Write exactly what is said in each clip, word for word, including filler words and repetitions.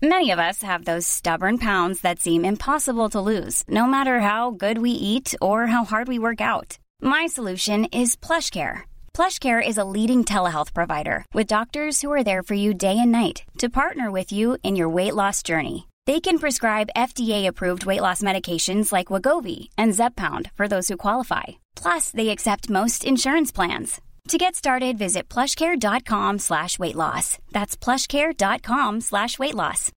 Many of us have those stubborn pounds that seem impossible to lose, no matter how good we eat or how hard we work out. My solution is PlushCare. PlushCare is a leading telehealth provider with doctors who are there for you day and night to partner with you in your weight loss journey. They can prescribe F D A-approved weight loss medications like Wegovy and Zepbound for those who qualify. Plus, they accept most insurance plans. To get started, visit plushcare.com slash weight loss. That's plushcare.com slash weight loss.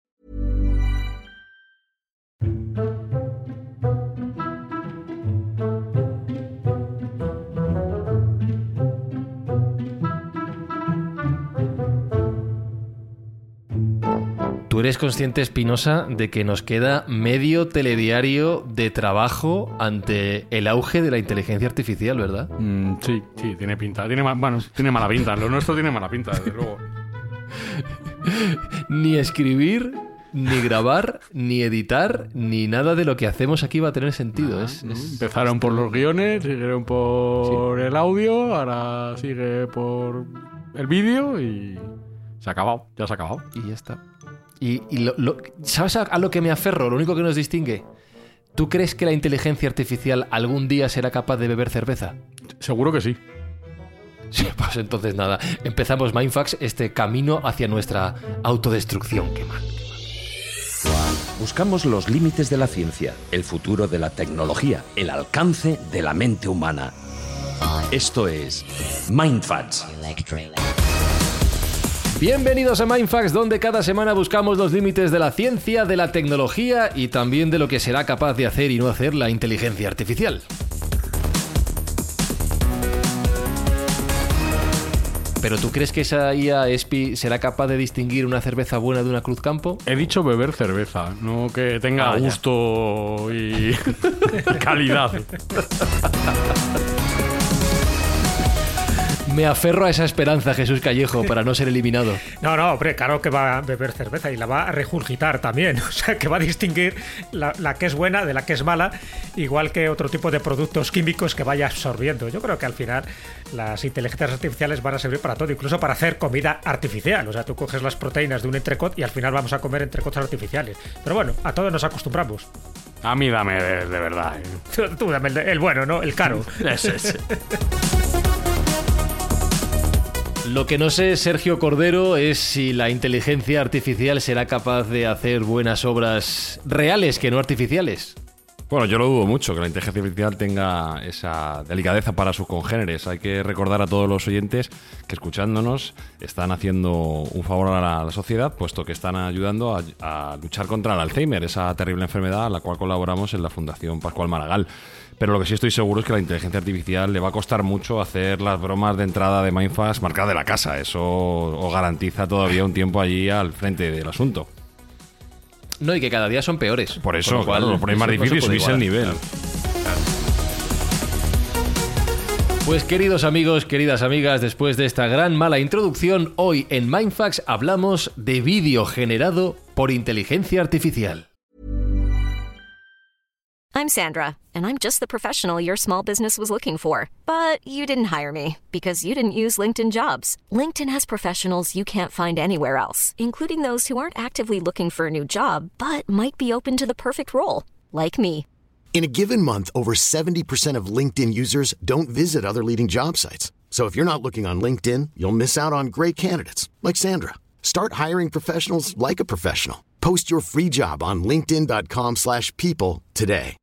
¿Tú eres consciente, Espinosa, de que nos queda medio telediario de trabajo ante el auge de la inteligencia artificial, verdad? Mm, sí, sí, tiene pinta. Tiene, ma- bueno, tiene mala pinta. Lo nuestro tiene mala pinta, desde luego. Ni escribir, ni grabar, ni editar, ni nada de lo que hacemos aquí va a tener sentido. Ah, es, ¿no? es, Empezaron por los guiones, siguieron por sí. el audio, ahora sigue por el vídeo y se ha acabado, ya se ha acabado. Y ya está. Y, y lo, lo, ¿sabes a, a lo que me aferro? Lo único que nos distingue. ¿Tú crees que la inteligencia artificial algún día será capaz de beber cerveza? Seguro que sí. Sí, pues entonces nada. Empezamos Mindfax, este camino hacia nuestra autodestrucción. Qué mal, qué mal. Buscamos los límites de la ciencia, el futuro de la tecnología, el alcance de la mente humana. Esto es Mindfax. Bienvenidos a Mindfax, donde cada semana buscamos los límites de la ciencia, de la tecnología y también de lo que será capaz de hacer y no hacer la inteligencia artificial. ¿Pero tú crees que esa I A Espi será capaz de distinguir una cerveza buena de una Cruzcampo? He dicho beber cerveza, no que tenga ah, gusto y calidad. Me aferro a esa esperanza, Jesús Callejo, para no ser eliminado. No, no, hombre, claro que va a beber cerveza y la va a regurgitar también. O sea, que va a distinguir la, la que es buena de la que es mala, igual que otro tipo de productos químicos que vaya absorbiendo. Yo creo que al final las inteligencias artificiales van a servir para todo, incluso para hacer comida artificial. O sea, tú coges las proteínas de un entrecot y al final vamos a comer entrecots artificiales. Pero bueno, a todos nos acostumbramos. A mí dame de, de verdad. ¿eh? Tú, tú dame el, el bueno, ¿no? El caro. Ese, ese. Lo que no sé, Sergio Cordero, es si la inteligencia artificial será capaz de hacer buenas obras reales que no artificiales. Bueno, yo lo dudo mucho que la inteligencia artificial tenga esa delicadeza para sus congéneres. Hay que recordar a todos los oyentes que escuchándonos están haciendo un favor a la, a la sociedad, puesto que están ayudando a, a luchar contra el Alzheimer, esa terrible enfermedad a la cual colaboramos en la Fundación Pascual Maragall. Pero lo que sí estoy seguro es que a la inteligencia artificial le va a costar mucho hacer las bromas de entrada de Mindfax marcadas de la casa. Eso os garantiza todavía un tiempo allí al frente del asunto. No, y que cada día son peores. Por eso, Por lo cual, claro, lo ponéis más difícil y subís el nivel. Claro. Pues queridos amigos, queridas amigas, después de esta gran mala introducción, hoy en Mindfax hablamos de vídeo generado por inteligencia artificial. I'm Sandra, and I'm just the professional your small business was looking for. But you didn't hire me, because you didn't use LinkedIn Jobs. LinkedIn has professionals you can't find anywhere else, including those who aren't actively looking for a new job, but might be open to the perfect role, like me. In a given month, over seventy percent of LinkedIn users don't visit other leading job sites. So if you're not looking on LinkedIn, you'll miss out on great candidates, like Sandra. Start hiring professionals like a professional. Post your free job on linkedin.com slash people today.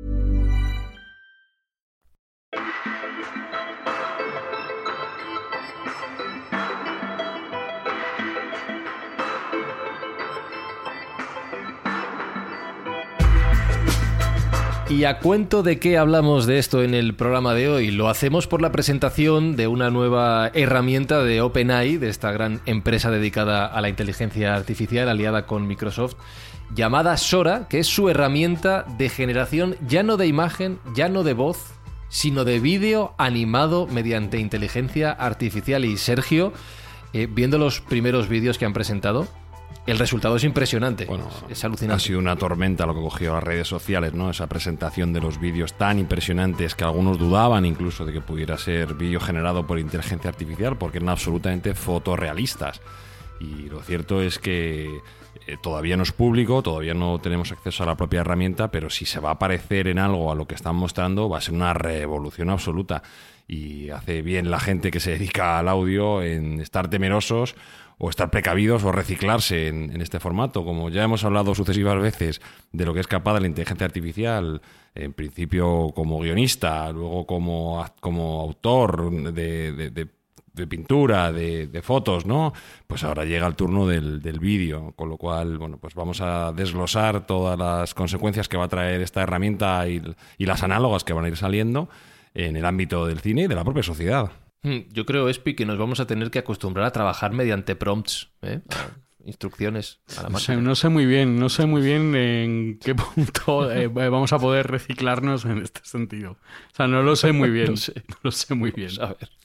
¿Y a cuento de qué hablamos de esto en el programa de hoy? Lo hacemos por la presentación de una nueva herramienta de OpenAI, de esta gran empresa dedicada a la inteligencia artificial aliada con Microsoft, llamada Sora, que es su herramienta de generación ya no de imagen, ya no de voz, sino de vídeo animado mediante inteligencia artificial. Y Sergio, eh, viendo los primeros vídeos que han presentado, el resultado es impresionante, bueno, es, es alucinante. Ha sido una tormenta lo que cogió las redes sociales, ¿no? Esa presentación de los vídeos tan impresionantes que algunos dudaban incluso de que pudiera ser vídeo generado por inteligencia artificial, porque eran absolutamente fotorrealistas. Y lo cierto es que eh, todavía no es público, todavía no tenemos acceso a la propia herramienta, pero si se va a parecer en algo a lo que están mostrando, va a ser una revolución absoluta. Y hace bien la gente que se dedica al audio en estar temerosos o estar precavidos o reciclarse en, en este formato. Como ya hemos hablado sucesivas veces de lo que es capaz de la inteligencia artificial, en principio como guionista, luego como, como autor de, de, de, de pintura, de, de fotos, ¿no? Pues ahora llega el turno del, del vídeo, con lo cual, bueno, pues vamos a desglosar todas las consecuencias que va a traer esta herramienta y, y las análogas que van a ir saliendo en el ámbito del cine y de la propia sociedad. Yo creo, Espi, que nos vamos a tener que acostumbrar a trabajar mediante prompts, ¿eh? Instrucciones a la no máquina. sé, no sé muy bien, no sé muy bien en qué punto eh, vamos a poder reciclarnos en este sentido. O sea, no lo sé muy bien. No sé. No lo sé muy bien. A ver.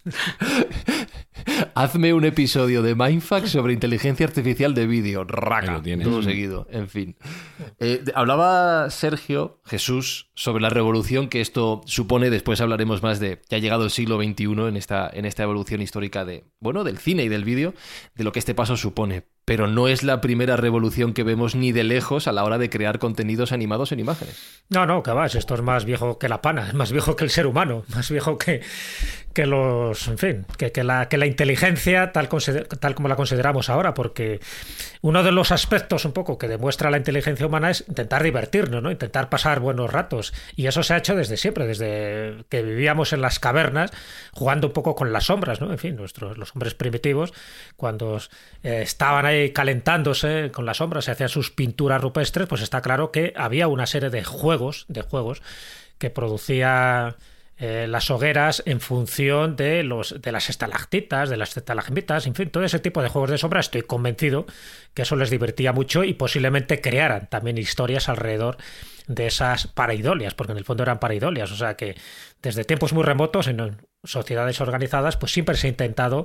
Hazme un episodio de Mindfuck sobre inteligencia artificial de vídeo. Raca, Ahí lo tienes. todo seguido. En fin. Eh, hablaba Sergio Jesús sobre la revolución que esto supone. Después hablaremos más de que ha llegado el siglo veintiuno en esta, en esta evolución histórica de, bueno, del cine y del vídeo, de lo que este paso supone. Pero no es la primera revolución que vemos ni de lejos a la hora de crear contenidos animados en imágenes. No, no, que vas, esto es más viejo que la pana, es más viejo que el ser humano, más viejo que, que los, en fin, que, que, la, que la inteligencia tal, tal como la consideramos ahora, porque uno de los aspectos un poco que demuestra la inteligencia humana es intentar divertirnos, ¿no? Intentar pasar buenos ratos, y eso se ha hecho desde siempre, desde que vivíamos en las cavernas, jugando un poco con las sombras, ¿no? En fin, nuestros, los hombres primitivos, cuando eh, estaban ahí calentándose con las sombras, se hacían sus pinturas rupestres, pues está claro que había una serie de juegos, de juegos que producía eh, las hogueras en función de los de las estalactitas, de las estalagmitas, en fin, todo ese tipo de juegos de sombra. Estoy convencido que eso les divertía mucho y posiblemente crearan también historias alrededor de esas paraidolias, porque en el fondo eran paraidolias, o sea que desde tiempos muy remotos en sociedades organizadas pues siempre se ha intentado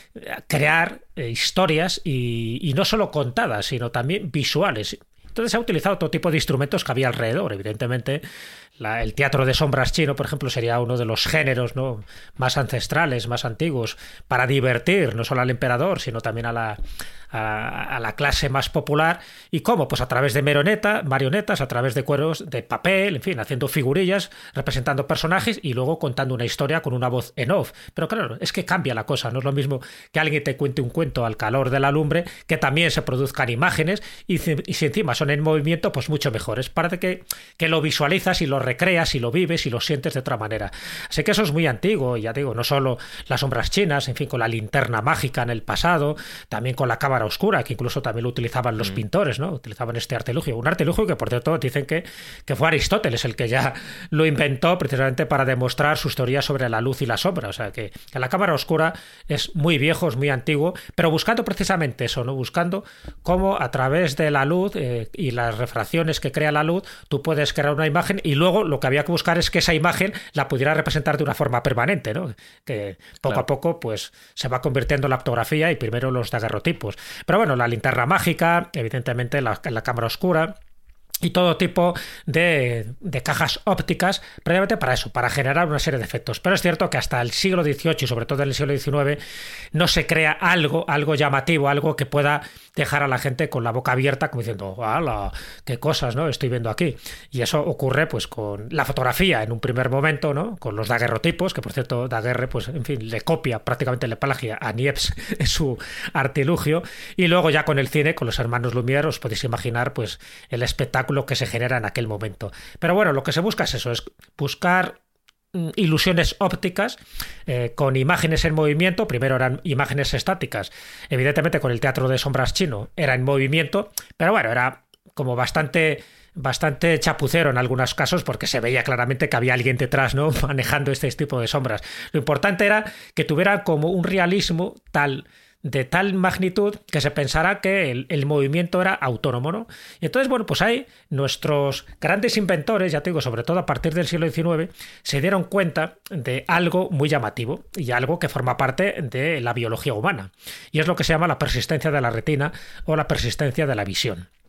crear eh, historias y, y no solo contadas, sino también visuales. Entonces se ha utilizado todo tipo de instrumentos que había alrededor. Evidentemente, la, el teatro de sombras chino, por ejemplo, sería uno de los géneros, ¿no?, más ancestrales, más antiguos, para divertir no solo al emperador, sino también a la, a, a la clase más popular. ¿Y cómo? Pues a través de marioneta, marionetas, a través de cueros de papel, en fin, haciendo figurillas, representando personajes y luego contando una historia con una voz en off. Pero claro, es que cambia la cosa. No es lo mismo que alguien te cuente un cuento al calor de la lumbre, que también se produzcan imágenes y, y si encima son en movimiento, pues mucho mejores. Parece que, que lo visualizas y lo recreas y lo vives y lo sientes de otra manera. Así que eso es muy antiguo, ya digo, no solo las sombras chinas, en fin, con la linterna mágica en el pasado, también con la cámara oscura, que incluso también lo utilizaban los mm. pintores, ¿no? Utilizaban este artilugio. Un artilugio que, por cierto, dicen que, que fue Aristóteles el que ya lo inventó precisamente para demostrar sus teorías sobre la luz y la sombra. O sea, que, que la cámara oscura es muy viejo, es muy antiguo, pero buscando precisamente eso, ¿no? Buscando cómo a través de la luz eh, y las refracciones que crea la luz, tú puedes crear una imagen y luego lo que había que buscar es que esa imagen la pudiera representar de una forma permanente, ¿no? Que poco claro. a poco pues se va convirtiendo en la fotografía y primero los daguerrotipos. Pero bueno, la linterna mágica, evidentemente la, la cámara oscura y todo tipo de, de cajas ópticas, previamente para eso, para generar una serie de efectos. Pero es cierto que hasta el siglo dieciocho y sobre todo en el siglo diecinueve no se crea algo, algo llamativo, algo que pueda dejar a la gente con la boca abierta como diciendo, ¡hala! ¡Qué cosas, ¿no?, estoy viendo aquí! Y eso ocurre pues con la fotografía en un primer momento, ¿no?, con los daguerrotipos, que por cierto Daguerre, pues en fin, le copia, prácticamente le plagia a Niepce en su artilugio, y luego ya con el cine, con los hermanos Lumière, os podéis imaginar pues el espectáculo que se genera en aquel momento. Pero bueno, lo que se busca es eso, es buscar ilusiones ópticas eh, con imágenes en movimiento. Primero eran imágenes estáticas, evidentemente con el teatro de sombras chino era en movimiento, pero bueno, era como bastante bastante chapucero en algunos casos porque se veía claramente que había alguien detrás, ¿no?, manejando este tipo de sombras. Lo importante era que tuviera como un realismo tal de tal magnitud que se pensara que el, el movimiento era autónomo, ¿no? Y entonces, bueno, pues ahí nuestros grandes inventores, ya te digo, sobre todo a partir del siglo diecinueve, se dieron cuenta de algo muy llamativo y algo que forma parte de la biología humana. Y es lo que se llama la persistencia de la retina o la persistencia de la visión.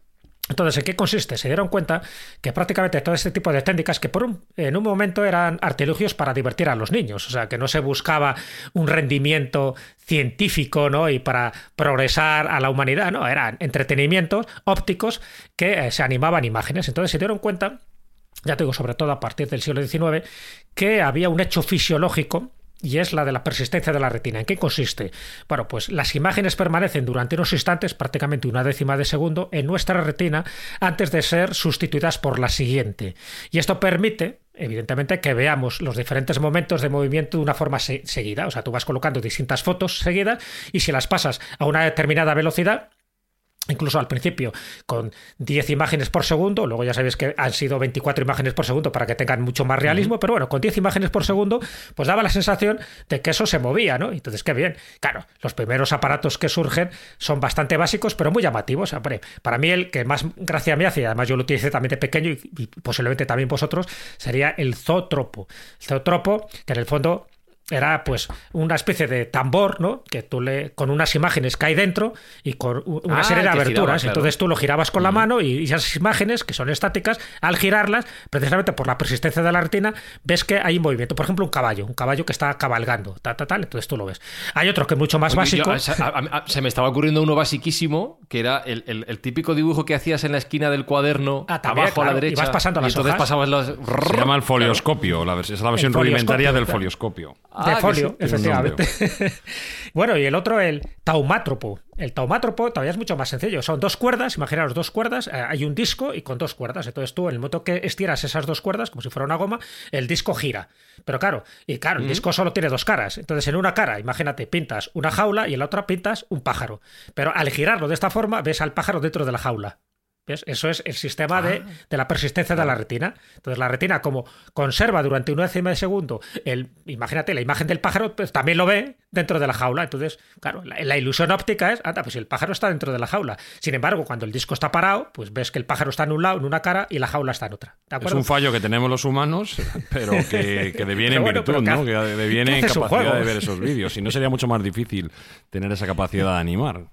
Entonces, ¿en qué consiste? Se dieron cuenta que prácticamente todo este tipo de técnicas, que por un, en un momento eran artilugios para divertir a los niños, o sea, que no se buscaba un rendimiento científico, ¿no? Y para progresar a la humanidad, no, eran entretenimientos ópticos que eh, se animaban imágenes. Entonces se dieron cuenta, ya te digo, sobre todo a partir del siglo diecinueve, que había un hecho fisiológico, y es la de la persistencia de la retina. ¿En qué consiste? Bueno, pues las imágenes permanecen durante unos instantes, prácticamente una décima de segundo, en nuestra retina antes de ser sustituidas por la siguiente. Y esto permite, evidentemente, que veamos los diferentes momentos de movimiento de una forma se- seguida. O sea, tú vas colocando distintas fotos seguidas y si las pasas a una determinada velocidad, incluso al principio con diez imágenes por segundo, luego ya sabéis que han sido veinticuatro imágenes por segundo para que tengan mucho más realismo, uh-huh. pero bueno, con diez imágenes por segundo, pues daba la sensación de que eso se movía, ¿no? Entonces, qué bien. Claro, los primeros aparatos que surgen son bastante básicos, pero muy llamativos. Hombre, para mí el que más gracia me hace, y además yo lo utilicé también de pequeño y, y posiblemente también vosotros, sería el zootropo. El zootropo, que en el fondo era pues una especie de tambor, ¿no? Que tú le con unas imágenes que hay dentro y con una ah, serie de aberturas. Giraba, claro. Entonces tú lo girabas con mm. la mano y esas imágenes, que son estáticas, al girarlas, precisamente por la persistencia de la retina, ves que hay movimiento. Por ejemplo, un caballo, un caballo que está cabalgando, tal, tal, tal, entonces tú lo ves. Hay otro que es mucho más Oye, básico. Yo, a, a, a, se me estaba ocurriendo uno basiquísimo, que era el, el, el típico dibujo que hacías en la esquina del cuaderno, ah, también, abajo claro, a la derecha. Y vas pasando y las entonces hojas. pasabas los... Se llama el folioscopio, la vers- es la versión rudimentaria del claro. folioscopio. De Ah, folio, sí, efectivamente. Bueno, y el otro, el taumátropo. El taumátropo todavía es mucho más sencillo. Son dos cuerdas, imaginaos dos cuerdas, eh, hay un disco y con dos cuerdas. Entonces tú, en el momento que estiras esas dos cuerdas, como si fuera una goma, el disco gira. Pero claro, y claro, el mm. disco solo tiene dos caras. Entonces en una cara, imagínate, pintas una jaula y en la otra pintas un pájaro. Pero al girarlo de esta forma, ves al pájaro dentro de la jaula. ¿Ves? Eso es el sistema de, de la persistencia de la retina. Entonces la retina, como conserva durante una décima de segundo, el, imagínate, la imagen del pájaro, pues también lo ve dentro de la jaula. Entonces, claro, la, la ilusión óptica es, anda, pues el pájaro está dentro de la jaula. Sin embargo, cuando el disco está parado, pues ves que el pájaro está en un lado, en una cara, y la jaula está en otra. ¿De acuerdo? Es un fallo que tenemos los humanos, pero que, que deviene en bueno, virtud, ¿no? Que deviene en capacidad de ver esos vídeos. Si no, sería mucho más difícil tener esa capacidad de animar.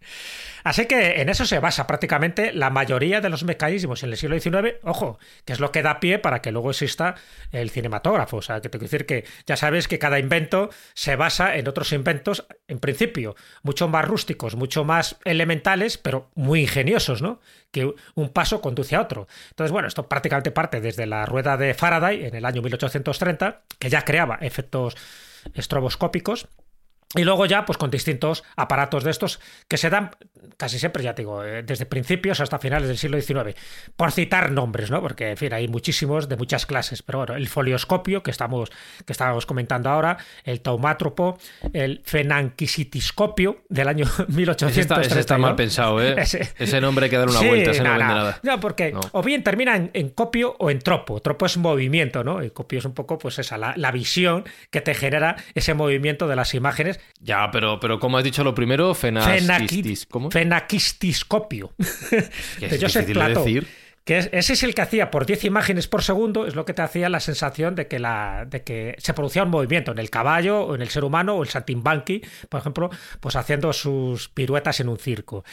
Así que en eso se basa prácticamente la mayoría de los mecanismos en el siglo diecinueve, ojo, que es lo que da pie para que luego exista el cinematógrafo. O sea, que te quiero decir que ya sabes que cada invento se basa en otros inventos, en principio, mucho más rústicos, mucho más elementales, pero muy ingeniosos, ¿no? Que un paso conduce a otro. Entonces, bueno, esto prácticamente parte desde la rueda de Faraday en el año mil ochocientos treinta, que ya creaba efectos estroboscópicos. Y luego ya, pues con distintos aparatos de estos que se dan casi siempre, ya te digo, desde principios hasta finales del siglo diecinueve. Por citar nombres, ¿no? Porque, en fin, hay muchísimos de muchas clases. Pero bueno, el folioscopio que estamos, que estábamos comentando ahora, el taumátropo, el fenanquisitiscopio del año mil ochocientos treinta. Ese está, ese está mal pensado, ¿eh? Ese, ese nombre hay que dar una sí, vuelta, ese no, no vende no. nada. No, porque no. O bien termina en, en copio o en tropo. Tropo es movimiento, ¿no? Y copio es un poco, pues esa, la, la visión que te genera ese movimiento de las imágenes. Ya, pero, pero ¿cómo has dicho lo primero? Fenastistis, ¿cómo? Fenaquistiscopio. Que de es Joseph difícil Plateau. de decir. Que es, ese es el que hacía por diez imágenes por segundo, es lo que te hacía la sensación de que, la, de que se producía un movimiento en el caballo, o en el ser humano, o el saltimbanqui, por ejemplo, pues haciendo sus piruetas en un circo.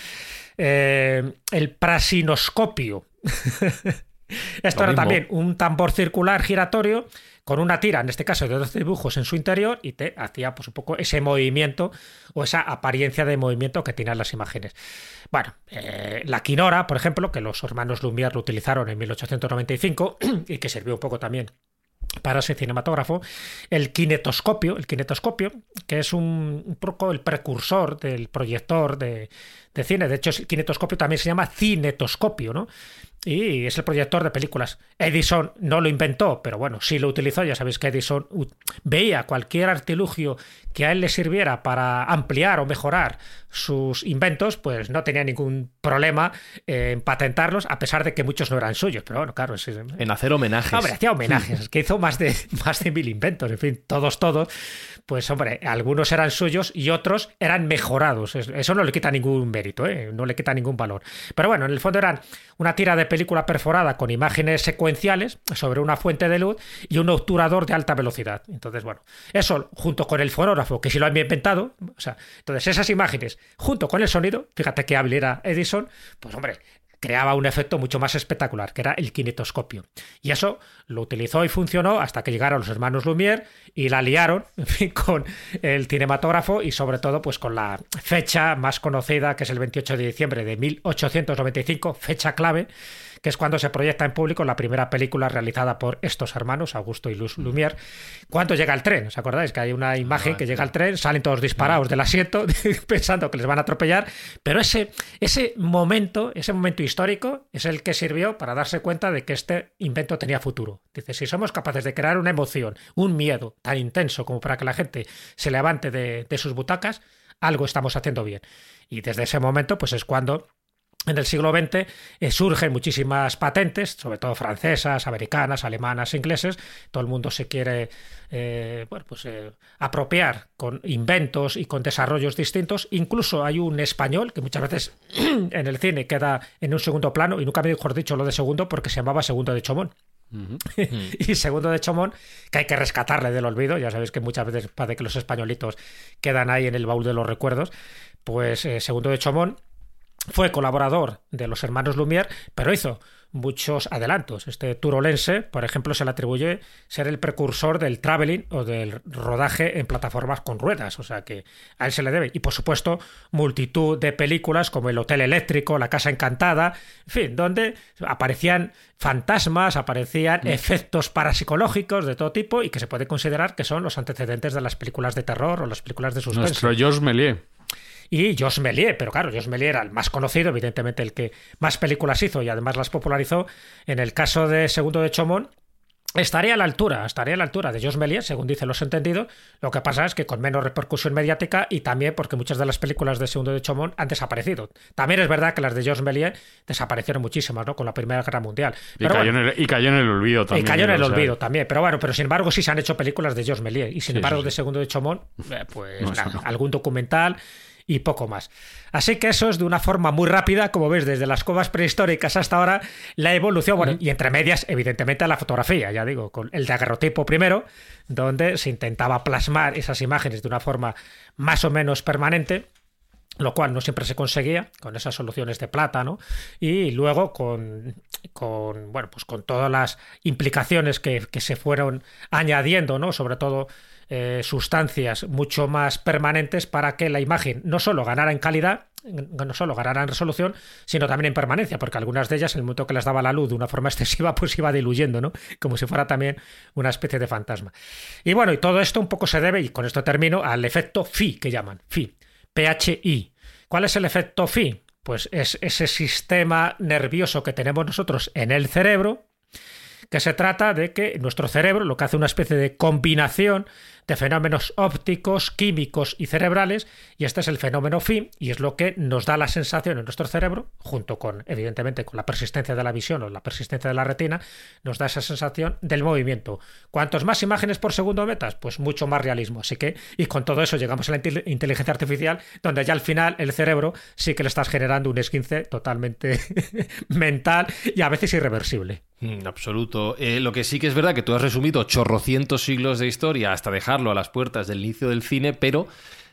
Eh, el prasinoscopio. Esto era también un tambor circular giratorio con una tira, en este caso de doce dibujos en su interior, y te hacía pues un poco ese movimiento o esa apariencia de movimiento que tenían las imágenes. Bueno, eh, la quinora, por ejemplo, que los hermanos Lumière lo utilizaron en mil ochocientos noventa y cinco y que sirvió un poco también para ese cinematógrafo. El kinetoscopio, el kinetoscopio, que es un, un poco el precursor del proyector de, de cine. De hecho, el kinetoscopio también se llama cinetoscopio, ¿no? Y es el proyector de películas. Edison no lo inventó, pero bueno, sí lo utilizó. Ya sabéis que Edison veía cualquier artilugio que a él le sirviera para ampliar o mejorar sus inventos, pues no tenía ningún problema en patentarlos, a pesar de que muchos no eran suyos. Pero bueno, claro. Es, en hacer homenajes. Hombre, hacía homenajes. Es que hizo más de, más de mil inventos. En fin, todos, todos. Pues hombre, algunos eran suyos y otros eran mejorados. Eso no le quita ningún mérito, ¿eh? No le quita ningún valor. Pero bueno, en el fondo eran una tira de película perforada con imágenes secuenciales sobre una fuente de luz y un obturador de alta velocidad. Entonces, bueno, eso junto con el fonógrafo, que sí lo había inventado, o sea, entonces esas imágenes junto con el sonido, fíjate qué hábil era Edison, pues hombre, creaba un efecto mucho más espectacular, que era el kinetoscopio. Y eso lo utilizó y funcionó hasta que llegaron los hermanos Lumière y la liaron, en fin, con el cinematógrafo y sobre todo pues con la fecha más conocida, que es el veintiocho de diciembre de mil ochocientos noventa y cinco, fecha clave, que es cuando se proyecta en público la primera película realizada por estos hermanos, Augusto y Louis Lumière. Cuando llega el tren, ¿os acordáis? Que hay una imagen que llega el tren, salen todos disparados del asiento pensando que les van a atropellar, pero ese, ese momento, ese momento histórico es el que sirvió para darse cuenta de que este invento tenía futuro. Dice, si somos capaces de crear una emoción, un miedo tan intenso como para que la gente se levante de, de sus butacas, algo estamos haciendo bien. Y desde ese momento pues es cuando en el siglo veinte eh, surgen muchísimas patentes, sobre todo francesas, americanas, alemanas, ingleses. Todo el mundo se quiere eh, bueno, pues, eh, apropiar con inventos y con desarrollos distintos. Incluso hay un español que muchas veces en el cine queda en un segundo plano, y nunca mejor dicho lo de segundo, porque se llamaba Segundo de Chomón. Uh-huh. Y Segundo de Chomón, que hay que rescatarle del olvido. Ya sabéis que muchas veces parece que los españolitos quedan ahí en el baúl de los recuerdos. Pues eh, Segundo de Chomón fue colaborador de los hermanos Lumière, pero hizo muchos adelantos. Este turolense, por ejemplo, se le atribuye ser el precursor del travelling o del rodaje en plataformas con ruedas, o sea que a él se le debe. Y por supuesto, multitud de películas como El Hotel Eléctrico, La Casa Encantada, en fin, donde aparecían fantasmas, aparecían mm. efectos parapsicológicos de todo tipo y que se puede considerar que son los antecedentes de las películas de terror o las películas de suspense. Nuestro Georges Méliès. Y Georges Méliès, pero claro, Georges Méliès era el más conocido, evidentemente el que más películas hizo y además las popularizó. En el caso de Segundo de Chomón, estaría a la altura, estaría a la altura de Georges Méliès, según dicen los entendidos. Lo que pasa es que con menos repercusión mediática y también porque muchas de las películas de Segundo de Chomón han desaparecido. También es verdad que las de Georges Méliès desaparecieron muchísimas, ¿no? Con la Primera Guerra Mundial. Y, pero cayó, bueno, en el, y cayó en el olvido también. Y cayó en el olvido sea... también. Pero bueno, pero sin embargo sí se han hecho películas de Georges Méliès. Y sin sí, embargo sí, sí. de Segundo de Chomón, eh, pues no, nada, no. algún documental y poco más. Así que eso es de una forma muy rápida, como ves, desde las cuevas prehistóricas hasta ahora, la evolución, bueno, uh-huh. y entre medias, evidentemente, la fotografía, ya digo, con el daguerrotipo primero, donde se intentaba plasmar esas imágenes de una forma más o menos permanente, lo cual no siempre se conseguía con esas soluciones de plata, ¿no? Y luego con, con bueno, pues con todas las implicaciones que, que se fueron añadiendo, ¿no? Sobre todo Eh, sustancias mucho más permanentes para que la imagen no solo ganara en calidad, no solo ganara en resolución, sino también en permanencia, porque algunas de ellas, en el momento que les daba la luz de una forma excesiva, pues iba diluyendo, ¿no? Como si fuera también una especie de fantasma. Y bueno, y todo esto un poco se debe, y con esto termino, al efecto Phi, que llaman, Phi, P H I. ¿Cuál es el efecto Phi? Pues es ese sistema nervioso que tenemos nosotros en el cerebro, que se trata de que nuestro cerebro lo que hace una especie de combinación de fenómenos ópticos, químicos y cerebrales, y este es el fenómeno Phi, y es lo que nos da la sensación en nuestro cerebro, junto con, evidentemente, con la persistencia de la visión o la persistencia de la retina, nos da esa sensación del movimiento. Cuantos más imágenes por segundo metas, pues mucho más realismo. Así que, y con todo eso llegamos a la inteligencia artificial, donde ya al final el cerebro sí que le estás generando un esguince totalmente mental y a veces irreversible. En absoluto. Eh, lo que sí que es verdad que tú has resumido chorrocientos siglos de historia hasta dejarlo a las puertas del inicio del cine, pero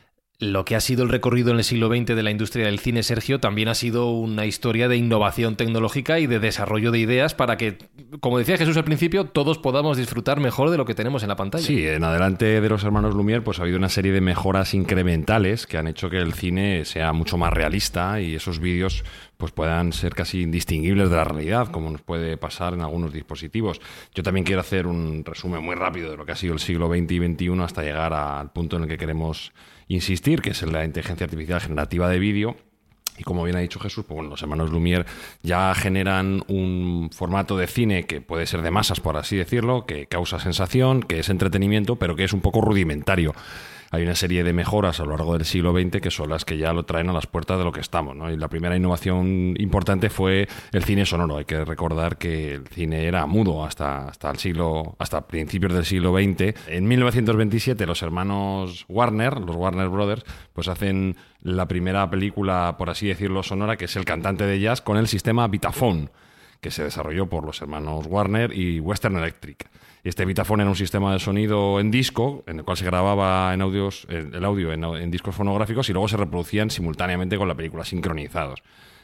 lo que ha sido el recorrido en el siglo veinte de la industria del cine, Sergio, también ha sido una historia de innovación tecnológica y de desarrollo de ideas para que, como decía Jesús al principio, todos podamos disfrutar mejor de lo que tenemos en la pantalla. Sí, en adelante de los hermanos Lumière pues ha habido una serie de mejoras incrementales que han hecho que el cine sea mucho más realista y esos vídeos pues puedan ser casi indistinguibles de la realidad, como nos puede pasar en algunos dispositivos. Yo también quiero hacer un resumen muy rápido de lo que ha sido el siglo veinte y veintiuno hasta llegar al punto en el que queremos insistir, que es en la inteligencia artificial generativa de vídeo. Y como bien ha dicho Jesús, pues bueno, los hermanos Lumière ya generan un formato de cine que puede ser de masas, por así decirlo, que causa sensación, que es entretenimiento, pero que es un poco rudimentario. Hay una serie de mejoras a lo largo del siglo veinte que son las que ya lo traen a las puertas de lo que estamos, ¿no? Y la primera innovación importante fue el cine sonoro. Hay que recordar que el cine era mudo hasta, hasta el siglo, hasta principios del siglo veinte. En mil novecientos veintisiete los hermanos Warner, los Warner Brothers, pues hacen la primera película, por así decirlo, sonora, que es El cantante de jazz, con el sistema Vitaphone, que se desarrolló por los hermanos Warner y Western Electric. Este Vitaphone era un sistema de sonido en disco, en el cual se grababa en audios, el audio en, en discos fonográficos y luego se reproducían simultáneamente con la película, sincronizados.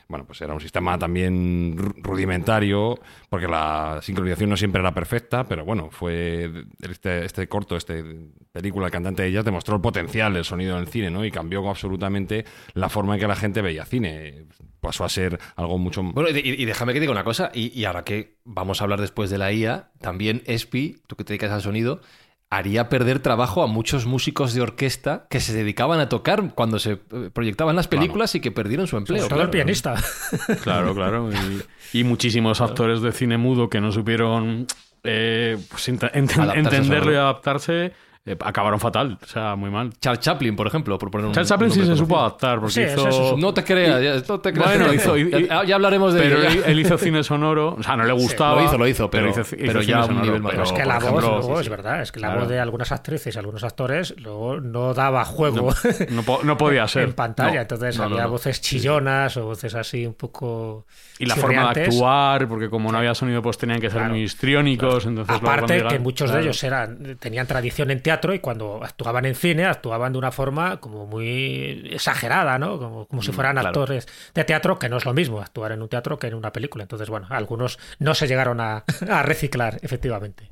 bueno, pues era un sistema también rudimentario, porque la sincronización no siempre era perfecta, pero bueno, fue este, este corto, este película, El cantante de jazz, demostró el potencial del sonido en el cine, ¿no? Y cambió absolutamente la forma en que la gente veía cine. Pasó a ser algo mucho... Bueno, y, y déjame que diga una cosa, y, y ahora que vamos a hablar después de la I A, también Espi, tú que te dedicas al sonido, haría perder trabajo a muchos músicos de orquesta que se dedicaban a tocar cuando se proyectaban las películas, claro, y que perdieron su empleo. Todo claro, el pianista. Claro, claro. Y, y muchísimos actores de cine mudo que no supieron eh, pues, ent- ent- entenderlo y adaptarse... Eh, acabaron fatal, o sea, muy mal. Charles Chaplin, por ejemplo, por poner un Charles Chaplin un sí se conocido. supo adaptar, porque Sí, hizo... eso es- No te creas, ya, no te creas. Bueno, hizo... y- ya, ya hablaremos de pero ello. él, él hizo cine sonoro, o sea, no le gustaba. Lo hizo, lo hizo, pero- hizo, pero hizo ya a cine un sonoro, nivel más pero, Es que por la ejemplo, voz, luego, sí, es sí. verdad, es que la Claro. voz de algunas actrices y algunos actores luego no daba juego No, po- no podía ser. en pantalla, No, entonces no, no, había no. voces chillonas o voces así un poco Y la forma de chirriantes. actuar, porque como no había sonido, pues tenían que ser Claro, muy histriónicos. Entonces, luego Aparte cuando que llegaban- muchos claro. de ellos eran tenían tradición en teatro y cuando actuaban en cine actuaban de una forma como muy exagerada, ¿no? Como, como si fueran claro. actores de teatro, que no es lo mismo actuar en un teatro que en una película. Entonces, bueno, algunos no se llegaron a, a reciclar, efectivamente.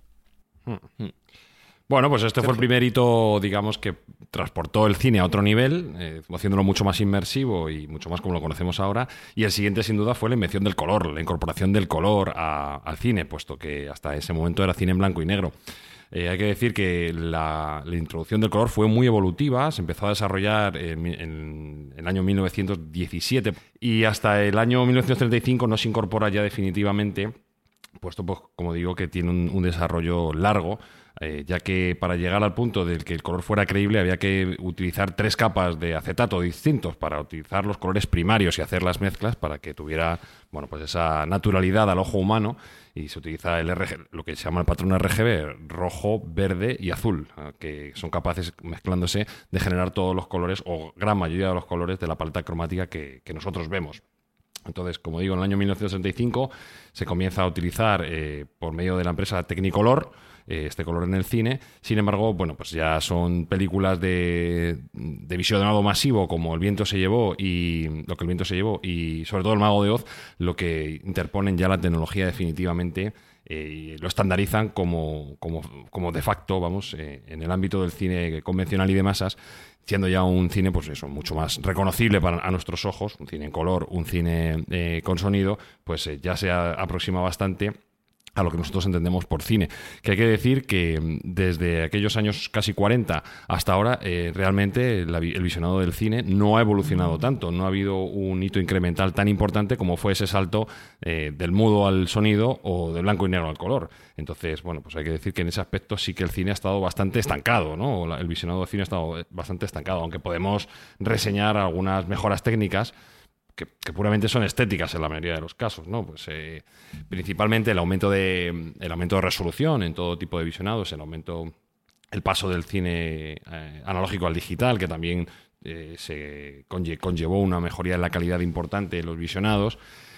Bueno, pues este fue el primer hito, digamos, que transportó el cine a otro nivel, eh, haciéndolo mucho más inmersivo y mucho más como lo conocemos ahora. Y el siguiente, sin duda, fue la invención del color, la incorporación del color a- al cine, puesto que hasta ese momento era cine en blanco y negro. Eh, hay que decir que la, la introducción del color fue muy evolutiva, se empezó a desarrollar en, en el año mil novecientos diecisiete y hasta el año mil novecientos treinta y cinco no se incorpora ya definitivamente, puesto, pues, como digo, que tiene un, un desarrollo largo, eh, ya que para llegar al punto del que el color fuera creíble había que utilizar tres capas de acetato distintos para utilizar los colores primarios y hacer las mezclas para que tuviera, bueno, pues esa naturalidad al ojo humano, y se utiliza el R G, lo que se llama el patrón R G B, rojo, verde y azul, que son capaces, mezclándose, de generar todos los colores o gran mayoría de los colores de la paleta cromática que, que nosotros vemos. Entonces, como digo, en el año mil novecientos sesenta y cinco se comienza a utilizar eh, por medio de la empresa Technicolor eh, este color en el cine. Sin embargo, bueno, pues ya son películas de, de visionado masivo como El viento se llevó y lo que el viento se llevó y sobre todo El mago de Oz, lo que interponen ya la tecnología definitivamente eh, y lo estandarizan como, como, como de facto, vamos, eh, en el ámbito del cine convencional y de masas, siendo ya un cine, pues eso, mucho más reconocible para a nuestros ojos, un cine en color, un cine eh, con sonido, pues eh, ya se a- aproxima bastante a lo que nosotros entendemos por cine. Que hay que decir que desde aquellos años casi cuarenta hasta ahora, eh, realmente la, el visionado del cine no ha evolucionado tanto, no ha habido un hito incremental tan importante como fue ese salto eh, del mudo al sonido o del blanco y negro al color. Entonces, bueno, pues hay que decir que en ese aspecto sí que el cine ha estado bastante estancado, ¿no? La- El visionado del cine ha estado bastante estancado, aunque podemos reseñar algunas mejoras técnicas que, que puramente son estéticas en la mayoría de los casos, ¿no? Pues eh, principalmente el aumento de el aumento de resolución en todo tipo de visionados, el aumento, el paso del cine eh, analógico al digital, que también eh, se conlle- conllevó una mejoría en la calidad importante de los visionados.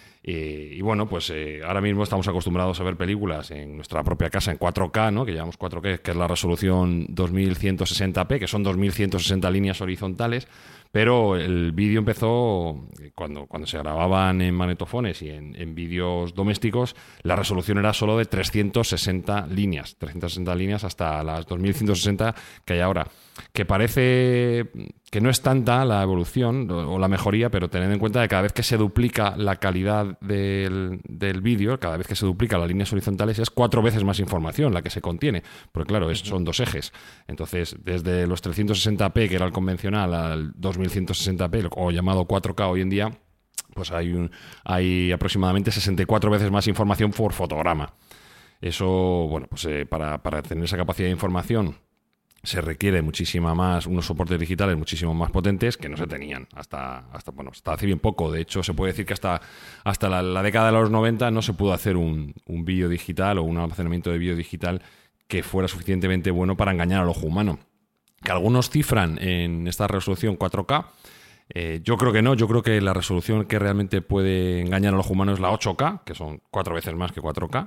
Eh, y bueno, pues eh, ahora mismo estamos acostumbrados a ver películas en nuestra propia casa en cuatro K, ¿no? Que llamamos cuatro K, que es la resolución dos mil ciento sesenta p, que son dos mil ciento sesenta líneas horizontales, pero el vídeo empezó cuando, cuando se grababan en magnetofones y en, en vídeos domésticos, la resolución era solo de trescientas sesenta líneas, trescientas sesenta líneas hasta las dos mil ciento sesenta que hay ahora, que parece que no es tanta la evolución o la mejoría, pero tened en cuenta que cada vez que se duplica la calidad del, del vídeo, cada vez que se duplica las líneas horizontales, es cuatro veces más información la que se contiene, porque claro, es, son dos ejes. Entonces, desde los trescientos sesenta p, que era el convencional, al dos mil ciento sesenta p, o llamado cuatro K hoy en día, pues hay, un, hay aproximadamente sesenta y cuatro veces más información por fotograma. Eso, bueno, pues eh, para, para tener esa capacidad de información se requiere muchísima más, unos soportes digitales muchísimo más potentes que no se tenían hasta, hasta bueno, hasta hace bien poco. De hecho, se puede decir que hasta, hasta la, la década de los noventa no se pudo hacer un, un vídeo digital o un almacenamiento de vídeo digital que fuera suficientemente bueno para engañar al ojo humano. Que algunos cifran en esta resolución cuatro K, eh, yo creo que no, yo creo que la resolución que realmente puede engañar al ojo humano es la ocho K, que son cuatro veces más que cuatro K.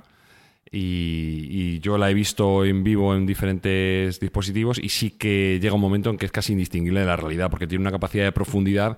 Y, y yo la he visto en vivo en diferentes dispositivos y sí que llega un momento en que es casi indistinguible de la realidad, porque tiene una capacidad de profundidad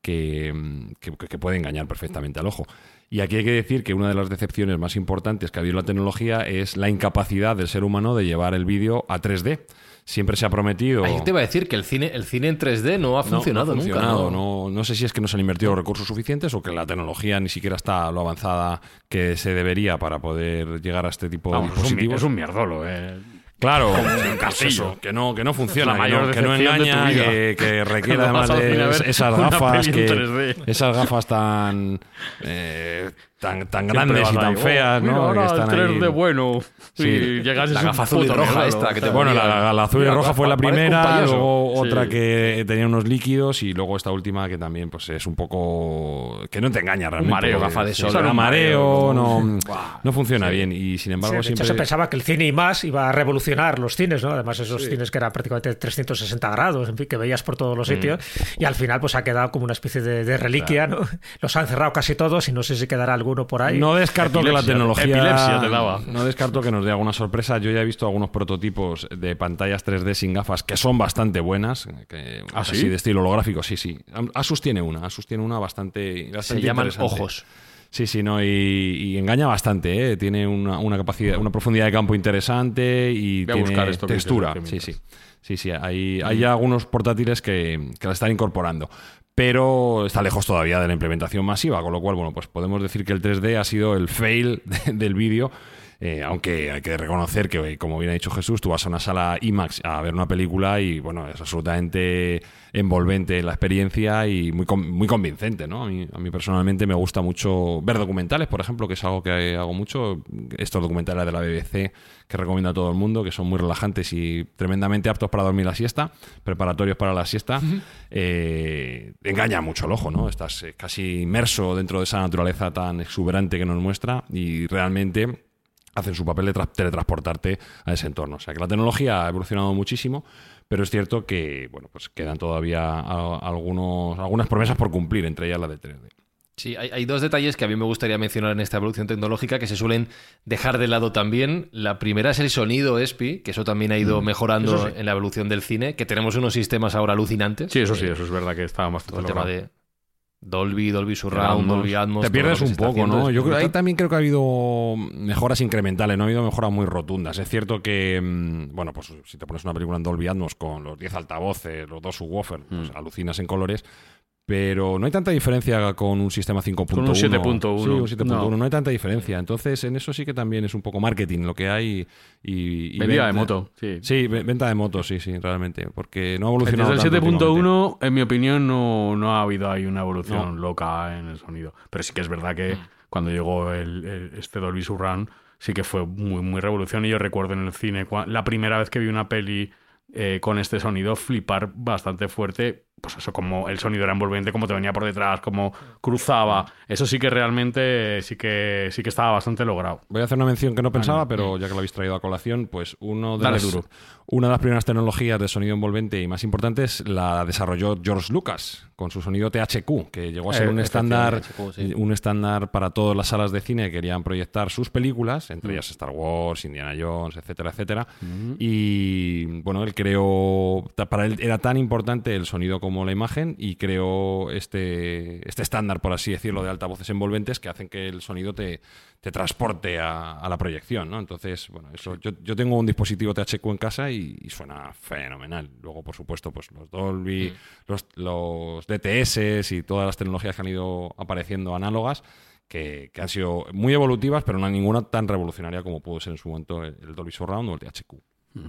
que, que, que puede engañar perfectamente al ojo. Y aquí hay que decir que una de las decepciones más importantes que ha habido en la tecnología es la incapacidad del ser humano de llevar el vídeo a tres D. Siempre se ha prometido... Ahí te iba a decir que el cine, el cine en tres D no ha funcionado, no, no ha funcionado nunca. ¿no? No, no sé si es que no se han invertido los recursos suficientes o que la tecnología ni siquiera está lo avanzada que se debería para poder llegar a este tipo Vamos, de dispositivos. Es un, es un mierdolo, eh. Claro, pues eso, que no, que no funciona, la que, no, que no engaña, de que, que requiere además de esas gafas, que, esas gafas tan, eh, tan, tan grandes y tan ahí, feas, oh, ¿no? Mira, que están tres D ahí. Bueno. Sí, y llegas la gafa azul y roja esta que te bueno, la, la azul y roja fue la primera, luego sí. otra que tenía unos líquidos y luego esta última que también pues es un poco que no te engaña realmente. Un mareo, gafa de sol, sí, un mareo, no, no, no funciona sí. bien y sin embargo sí, de siempre hecho se pensaba que el cine y más iba a revolucionar los cines, ¿no? Además esos sí. cines que eran prácticamente trescientos sesenta grados, en fin, que veías por todos los sitios mm. y al final pues ha quedado como una especie de, de reliquia, claro. ¿no? Los han cerrado casi todos y no sé si quedará alguno por ahí. No descarto epilepsia, que la tecnología epilepsia te daba. No descarto que nos dé alguna sorpresa. Yo ya he visto algunos prototipos de pantallas tres D sin gafas que son bastante buenas, que, ¿Ah, así sí? de estilo holográfico, sí, sí. Asus tiene una, Asus tiene una bastante, bastante se llaman ojos. Sí, sí, no, y, y engaña bastante, ¿eh? Tiene una, una capacidad, una profundidad de campo interesante y Voy a tiene buscar esto textura. Sí, sí. Sí, sí, hay, hay ya algunos portátiles que, que la están incorporando. Pero está lejos todavía de la implementación masiva, con lo cual, bueno, pues podemos decir que el tres D ha sido el fail de, del vídeo. Eh, aunque hay que reconocer que, como bien ha dicho Jesús, tú vas a una sala IMAX a ver una película y, bueno, es absolutamente envolvente la experiencia y muy, muy convincente, ¿no? A mí, a mí personalmente me gusta mucho ver documentales, por ejemplo, que es algo que hago mucho. Estos documentales de la B B C que recomiendo a todo el mundo, que son muy relajantes y tremendamente aptos para dormir la siesta, preparatorios para la siesta, uh-huh. eh, engaña mucho el ojo, ¿no? Estás eh, casi inmerso dentro de esa naturaleza tan exuberante que nos muestra y realmente hacen su papel de tra- teletransportarte a ese entorno. O sea, que la tecnología ha evolucionado muchísimo, pero es cierto que, bueno, pues quedan todavía a, a algunos, algunas promesas por cumplir, entre ellas la de tres D. Sí, hay, hay dos detalles que a mí me gustaría mencionar en esta evolución tecnológica que se suelen dejar de lado también. La primera es el sonido E S P I, que eso también ha ido mejorando sí. en la evolución del cine, que tenemos unos sistemas ahora alucinantes. Sí, eso sí, eso es verdad que estaba más todo el tema de Dolby, Dolby Surround, Dolby Atmos. Te pierdes un poco, ¿no? Yo creo ahí también creo que ha habido mejoras incrementales, no ha habido mejoras muy rotundas. Es cierto que, bueno, pues si te pones una película en Dolby Atmos con los diez altavoces, los dos subwoofers, pues mm. alucinas en colores. Pero no hay tanta diferencia con un sistema cinco punto uno. Con un siete punto uno. Sí, un siete punto uno. No. no hay tanta diferencia. Entonces, en eso sí que también es un poco marketing lo que hay. Y, y Vendida de moto, sí. Sí, venta de moto, sí, sí, realmente. Porque no ha evolucionado Desde el tanto siete punto uno, en mi opinión, no, no ha habido ahí una evolución no. loca en el sonido. Pero sí que es verdad que mm. cuando llegó el, el, este Dolby Surround, sí que fue muy, muy revolución. Y yo recuerdo en el cine, la primera vez que vi una peli eh, con este sonido, flipar bastante fuerte. Pues eso, como el sonido era envolvente, como te venía por detrás, como cruzaba. Eso sí que realmente sí que sí que estaba bastante logrado. Voy a hacer una mención que no pensaba, pero ya que lo habéis traído a colación, pues uno de Dale las, duro. una de las primeras tecnologías de sonido envolvente y más importantes la desarrolló George Lucas con su sonido T H Q, que llegó a ser eh, un estándar T H Q, sí. un estándar para todas las salas de cine que querían proyectar sus películas, entre mm. ellas Star Wars, Indiana Jones, etcétera, etcétera. Mm. Y bueno, él creó, para él era tan importante el sonido como como la imagen y creó este, este estándar, por así decirlo, de altavoces envolventes que hacen que el sonido te, te transporte a, a la proyección, ¿no? Entonces, bueno, eso yo, yo tengo un dispositivo T H Q en casa y, y suena fenomenal. Luego, por supuesto, pues los Dolby, mm. los, los D T S y todas las tecnologías que han ido apareciendo análogas que, que han sido muy evolutivas, pero no hay ninguna tan revolucionaria como pudo ser en su momento el, el Dolby Surround o el T H Q.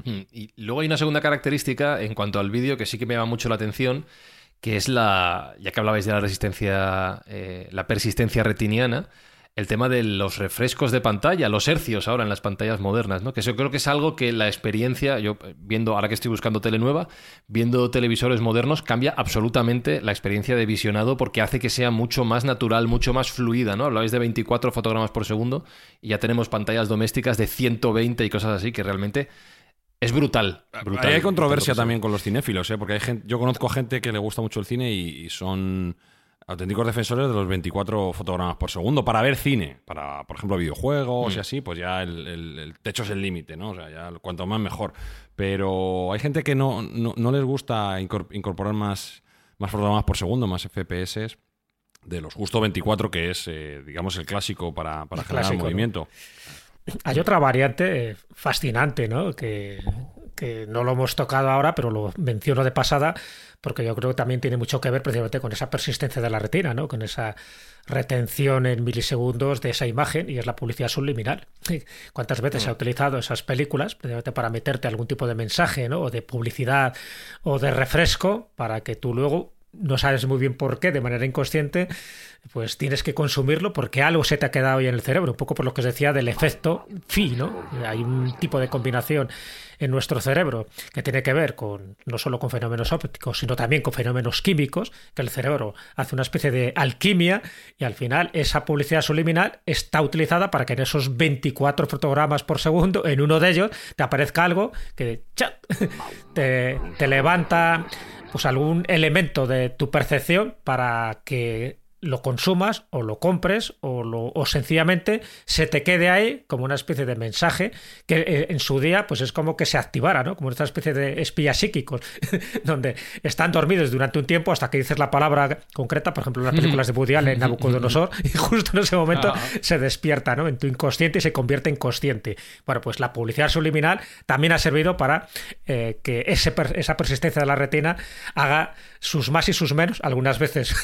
Y luego hay una segunda característica en cuanto al vídeo que sí que me llama mucho la atención, que es la, ya que hablabais de la resistencia, eh, la persistencia retiniana, el tema de los refrescos de pantalla, los hercios ahora en las pantallas modernas, ¿no? Que eso creo que es algo que la experiencia, yo viendo, ahora que estoy buscando tele nueva, viendo televisores modernos, cambia absolutamente la experiencia de visionado porque hace que sea mucho más natural, mucho más fluida, ¿no? Hablabais de veinticuatro fotogramas por segundo y ya tenemos pantallas domésticas de ciento veinte y cosas así que realmente... Es brutal, brutal. Ahí hay controversia también con los cinéfilos, ¿eh? Porque hay gente, yo conozco gente que le gusta mucho el cine y, y son auténticos defensores de los veinticuatro fotogramas por segundo para ver cine, para, por ejemplo, videojuegos mm. y así, pues ya el, el, el techo es el límite, ¿no? O sea, ya cuanto más mejor. Pero hay gente que no, no, no les gusta incorporar más... más fotogramas por segundo, más F P S de los justo veinticuatro, que es, eh, digamos, el clásico para, para el generar clásico, movimiento. ¿no? Hay otra variante fascinante, ¿no? Que, que no lo hemos tocado ahora, pero lo menciono de pasada, porque yo creo que también tiene mucho que ver precisamente con esa persistencia de la retina, ¿no? Con esa retención en milisegundos de esa imagen, y es la publicidad subliminal. ¿Cuántas veces se ha utilizado esas películas precisamente para meterte algún tipo de mensaje, ¿no? O de publicidad o de refresco, para que tú luego, no sabes muy bien por qué, de manera inconsciente, pues tienes que consumirlo porque algo se te ha quedado ahí en el cerebro, un poco por lo que os decía del efecto Phi, ¿no? Hay un tipo de combinación en nuestro cerebro que tiene que ver con no solo con fenómenos ópticos, sino también con fenómenos químicos, que el cerebro hace una especie de alquimia, y al final esa publicidad subliminal está utilizada para que en esos veinticuatro fotogramas por segundo, en uno de ellos, te aparezca algo que ¡chat! te, te levanta pues algún elemento de tu percepción para que lo consumas o lo compres o, lo, o sencillamente se te quede ahí como una especie de mensaje que en su día pues es como que se activara, ¿no? Como esta especie de espías psíquicos donde están dormidos durante un tiempo hasta que dices la palabra concreta, por ejemplo en las películas de Woody Allen, Nabucodonosor, y justo en ese momento ah. se despierta, ¿no? En tu inconsciente y se convierte en consciente. Bueno, pues la publicidad subliminal también ha servido para eh, que ese, esa persistencia de la retina haga sus más y sus menos, algunas veces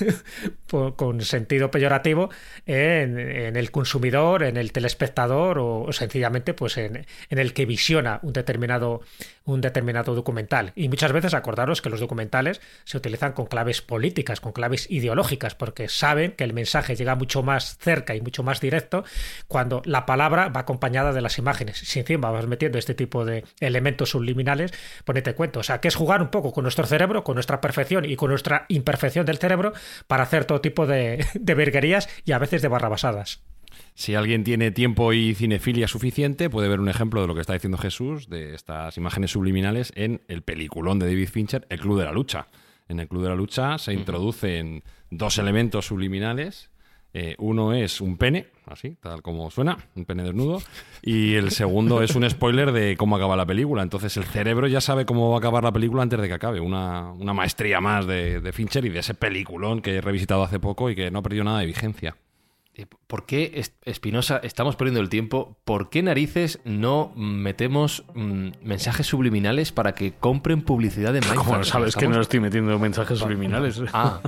con con sentido peyorativo, en, en el consumidor, en el telespectador o, o sencillamente pues en, en el que visiona un determinado, un determinado documental. Y muchas veces acordaros que los documentales se utilizan con claves políticas, con claves ideológicas, porque saben que el mensaje llega mucho más cerca y mucho más directo cuando la palabra va acompañada de las imágenes. Si encima vas metiendo este tipo de elementos subliminales, ponete cuento. O sea, que es jugar un poco con nuestro cerebro, con nuestra perfección y con nuestra imperfección del cerebro para hacer todo tipo de De, de virguerías y a veces de barrabasadas. Si alguien tiene tiempo y cinefilia suficiente, puede ver un ejemplo de lo que está diciendo Jesús, de estas imágenes subliminales, en el peliculón de David Fincher, El Club de la Lucha. En El Club de la Lucha se introducen dos elementos subliminales. Eh, uno es un pene, así, tal como suena, un pene desnudo, y el segundo es un spoiler de cómo acaba la película. Entonces el cerebro ya sabe cómo va a acabar la película antes de que acabe. Una, una maestría más de, de Fincher y de ese peliculón que he revisitado hace poco y que no ha perdido nada de vigencia. ¿Por qué, Espinosa, estamos perdiendo el tiempo? ¿Por qué narices no metemos mmm, mensajes subliminales para que compren publicidad de Mindfuck? ¿Cómo sabes que no estoy metiendo mensajes subliminales? Ah,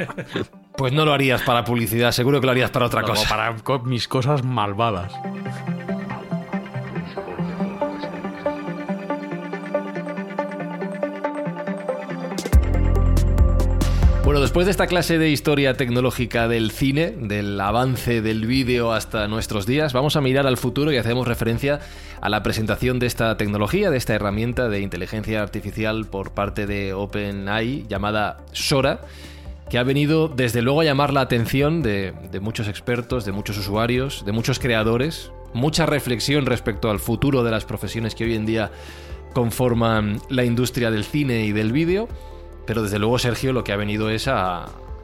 pues no lo harías para publicidad, seguro que lo harías para otra no, cosa. Para co- mis cosas malvadas. Bueno, después de esta clase de historia tecnológica del cine, del avance del vídeo hasta nuestros días, vamos a mirar al futuro y hacemos referencia a la presentación de esta tecnología, de esta herramienta de inteligencia artificial por parte de OpenAI llamada Sora, que ha venido desde luego a llamar la atención de, de muchos expertos, de muchos usuarios, de muchos creadores, mucha reflexión respecto al futuro de las profesiones que hoy en día conforman la industria del cine y del vídeo. Pero desde luego, Sergio, lo que ha venido es a,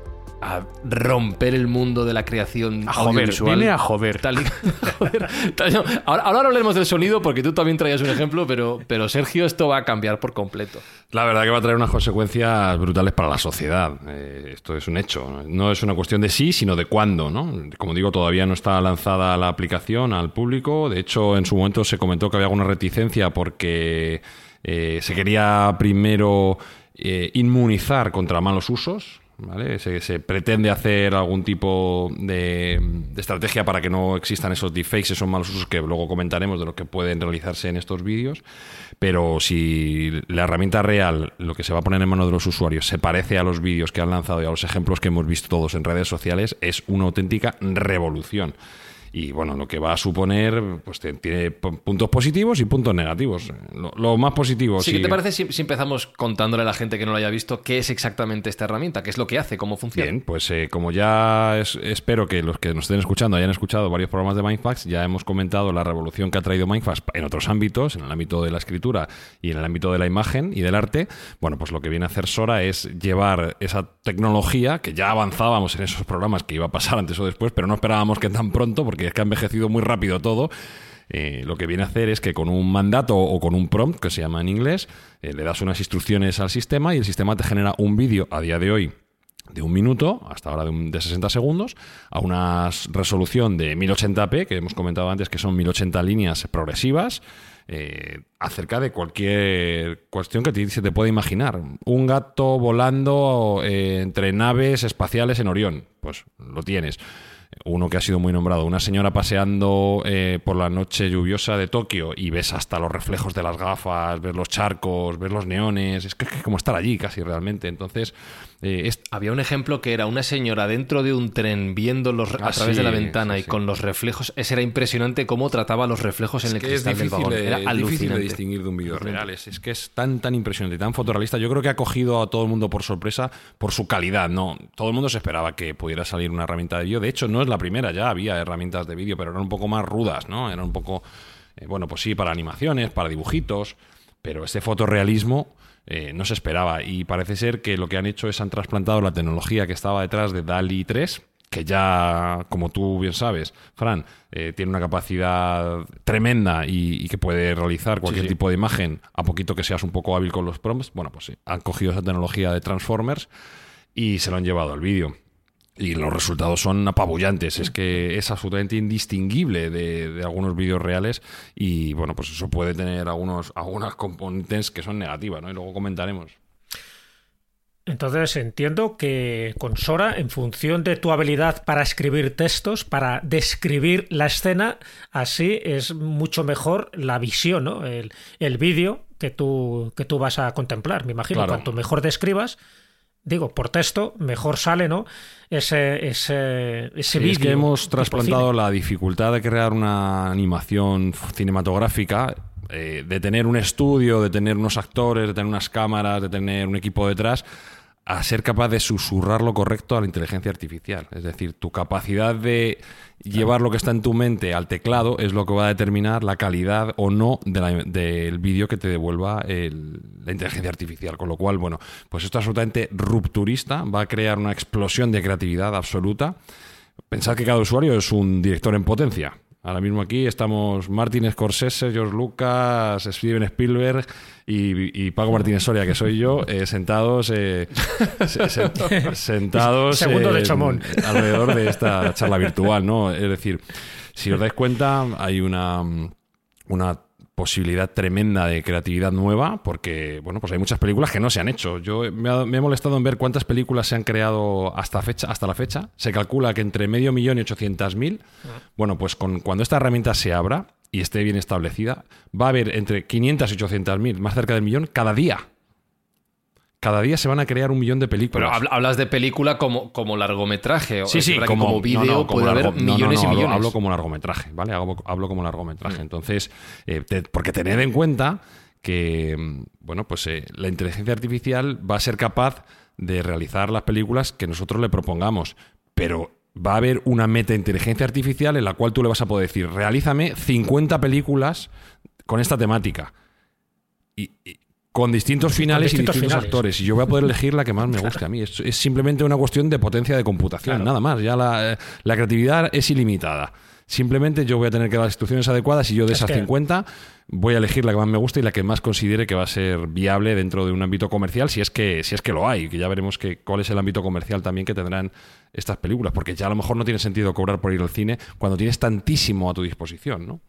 a romper el mundo de la creación a joder, audiovisual. Viene a joder. Tal y, joder tal, no, ahora, ahora hablaremos del sonido porque tú también traías un ejemplo, pero, pero Sergio, esto va a cambiar por completo. La verdad que va a traer unas consecuencias brutales para la sociedad. Eh, esto es un hecho. No es una cuestión de sí, sino de cuándo, ¿no? Como digo, todavía no está lanzada la aplicación al público. De hecho, en su momento se comentó que había alguna reticencia porque eh, se quería primero Eh, inmunizar contra malos usos, ¿vale? Se, se pretende hacer algún tipo de, de estrategia para que no existan esos deepfakes, esos malos usos que luego comentaremos de lo que pueden realizarse en estos vídeos. Pero si la herramienta real, lo que se va a poner en manos de los usuarios, se parece a los vídeos que han lanzado y a los ejemplos que hemos visto todos en redes sociales, es una auténtica revolución. Y bueno, lo que va a suponer, pues tiene puntos positivos y puntos negativos. Lo, lo más positivo... Sí, si... ¿qué te parece si, si empezamos contándole a la gente que no lo haya visto qué es exactamente esta herramienta? ¿Qué es lo que hace? ¿Cómo funciona? Bien, pues eh, como ya es, espero que los que nos estén escuchando hayan escuchado varios programas de Mindfax, ya hemos comentado la revolución que ha traído Mindfax en otros ámbitos, en el ámbito de la escritura y en el ámbito de la imagen y del arte. Bueno, pues lo que viene a hacer Sora es llevar esa tecnología, que ya avanzábamos en esos programas, que iba a pasar antes o después, pero no esperábamos que tan pronto, porque es que ha envejecido muy rápido todo, eh, lo que viene a hacer es que con un mandato o con un prompt, que se llama en inglés, eh, le das unas instrucciones al sistema y el sistema te genera un vídeo a día de hoy de un minuto, hasta ahora de, un, de sesenta segundos, a una resolución de mil ochenta p, que hemos comentado antes que son mil ochenta líneas progresivas, eh, acerca de cualquier cuestión que te, se te pueda imaginar. Un gato volando eh, entre naves espaciales en Orión, pues lo tienes. Uno que ha sido muy nombrado, una señora paseando eh, por la noche lluviosa de Tokio y ves hasta los reflejos de las gafas, ves los charcos, ves los neones, es que es como estar allí casi realmente. Entonces, eh, es... había un ejemplo que era una señora dentro de un tren viendo los, ah, a través sí, de la ventana sí, y sí. con los reflejos. Ese era impresionante cómo trataba los reflejos en es el cristal del vagón. De, era es alucinante. difícil de distinguir de un vídeo real. Es, es que es tan tan impresionante, tan fotorrealista. Yo creo que ha cogido a todo el mundo por sorpresa por su calidad. No, todo el mundo se esperaba que pudiera salir una herramienta de vídeo. De hecho, no es la primera, ya había herramientas de vídeo, pero eran un poco más rudas, ¿no? Eran un poco, eh, bueno, pues sí, para animaciones, para dibujitos, pero este fotorrealismo eh, no se esperaba y parece ser que lo que han hecho es han trasplantado la tecnología que estaba detrás de DALL-E tres, que ya, como tú bien sabes, Fran, eh, tiene una capacidad tremenda y, y que puede realizar cualquier sí, sí. tipo de imagen a poquito que seas un poco hábil con los prompts. Bueno, pues sí, han cogido esa tecnología de Transformers y se lo han llevado al vídeo. Y los resultados son apabullantes, es que es absolutamente indistinguible de, de algunos vídeos reales y bueno, pues eso puede tener algunos, algunas componentes que son negativas, ¿no? Y luego comentaremos. Entonces entiendo que con Sora, en función de tu habilidad para escribir textos, para describir la escena, así es mucho mejor la visión, ¿no? El, el vídeo que tú, que tú vas a contemplar, me imagino. Claro. Cuanto mejor describas, digo, por texto, mejor sale, ¿no? Ese, ese, ese sí, vídeo. Es que hemos trasplantado la dificultad de crear una animación cinematográfica, eh, de tener un estudio, de tener unos actores, de tener unas cámaras, de tener un equipo detrás, a ser capaz de susurrar lo correcto a la inteligencia artificial. Es decir, tu capacidad de llevar lo que está en tu mente al teclado es lo que va a determinar la calidad o no de la, del vídeo que te devuelva el, la inteligencia artificial. Con lo cual, bueno, pues esto es absolutamente rupturista, va a crear una explosión de creatividad absoluta. Pensad que cada usuario es un director en potencia. Ahora mismo aquí estamos Martin Scorsese, George Lucas, Steven Spielberg y, y Paco Martínez Soria, que soy yo, eh, sentados eh, se, se, sentados Segundo de Chomón. Eh, alrededor de esta charla virtual, ¿no? Es decir, si os dais cuenta, hay una, una posibilidad tremenda de creatividad nueva porque, bueno, pues hay muchas películas que no se han hecho. Yo me, ha, me he molestado en ver cuántas películas se han creado hasta fecha, hasta la fecha. Se calcula que entre medio millón y ochocientas mil. Bueno, pues con, cuando esta herramienta se abra y esté bien establecida, va a haber entre quinientas y ochocientas mil, más cerca del millón, cada día. Cada día se van a crear un millón de películas. Pero hablas de película como, como largometraje. Sí, sí, como, como vídeo no, no, como puede largo, haber millones no, no, no, y millones. Hablo, hablo como largometraje, ¿vale? Hablo, hablo como largometraje. Mm. Entonces, eh, te, porque tened en cuenta que, bueno, pues eh, la inteligencia artificial va a ser capaz de realizar las películas que nosotros le propongamos, pero va a haber una metainteligencia artificial en la cual tú le vas a poder decir, realízame cincuenta películas con esta temática. Y... y con distintos finales con distintos y distintos finales. Actores. Y yo voy a poder elegir la que más me guste a mí. Es, es simplemente una cuestión de potencia de computación, claro. Nada más. Ya la, la creatividad es ilimitada. Simplemente yo voy a tener que dar las instrucciones adecuadas y yo de es esas que... cincuenta voy a elegir la que más me guste y la que más considere que va a ser viable dentro de un ámbito comercial, si es que, si es que lo hay. Que ya veremos que, cuál es el ámbito comercial también que tendrán estas películas. Porque ya a lo mejor no tiene sentido cobrar por ir al cine cuando tienes tantísimo a tu disposición, ¿no?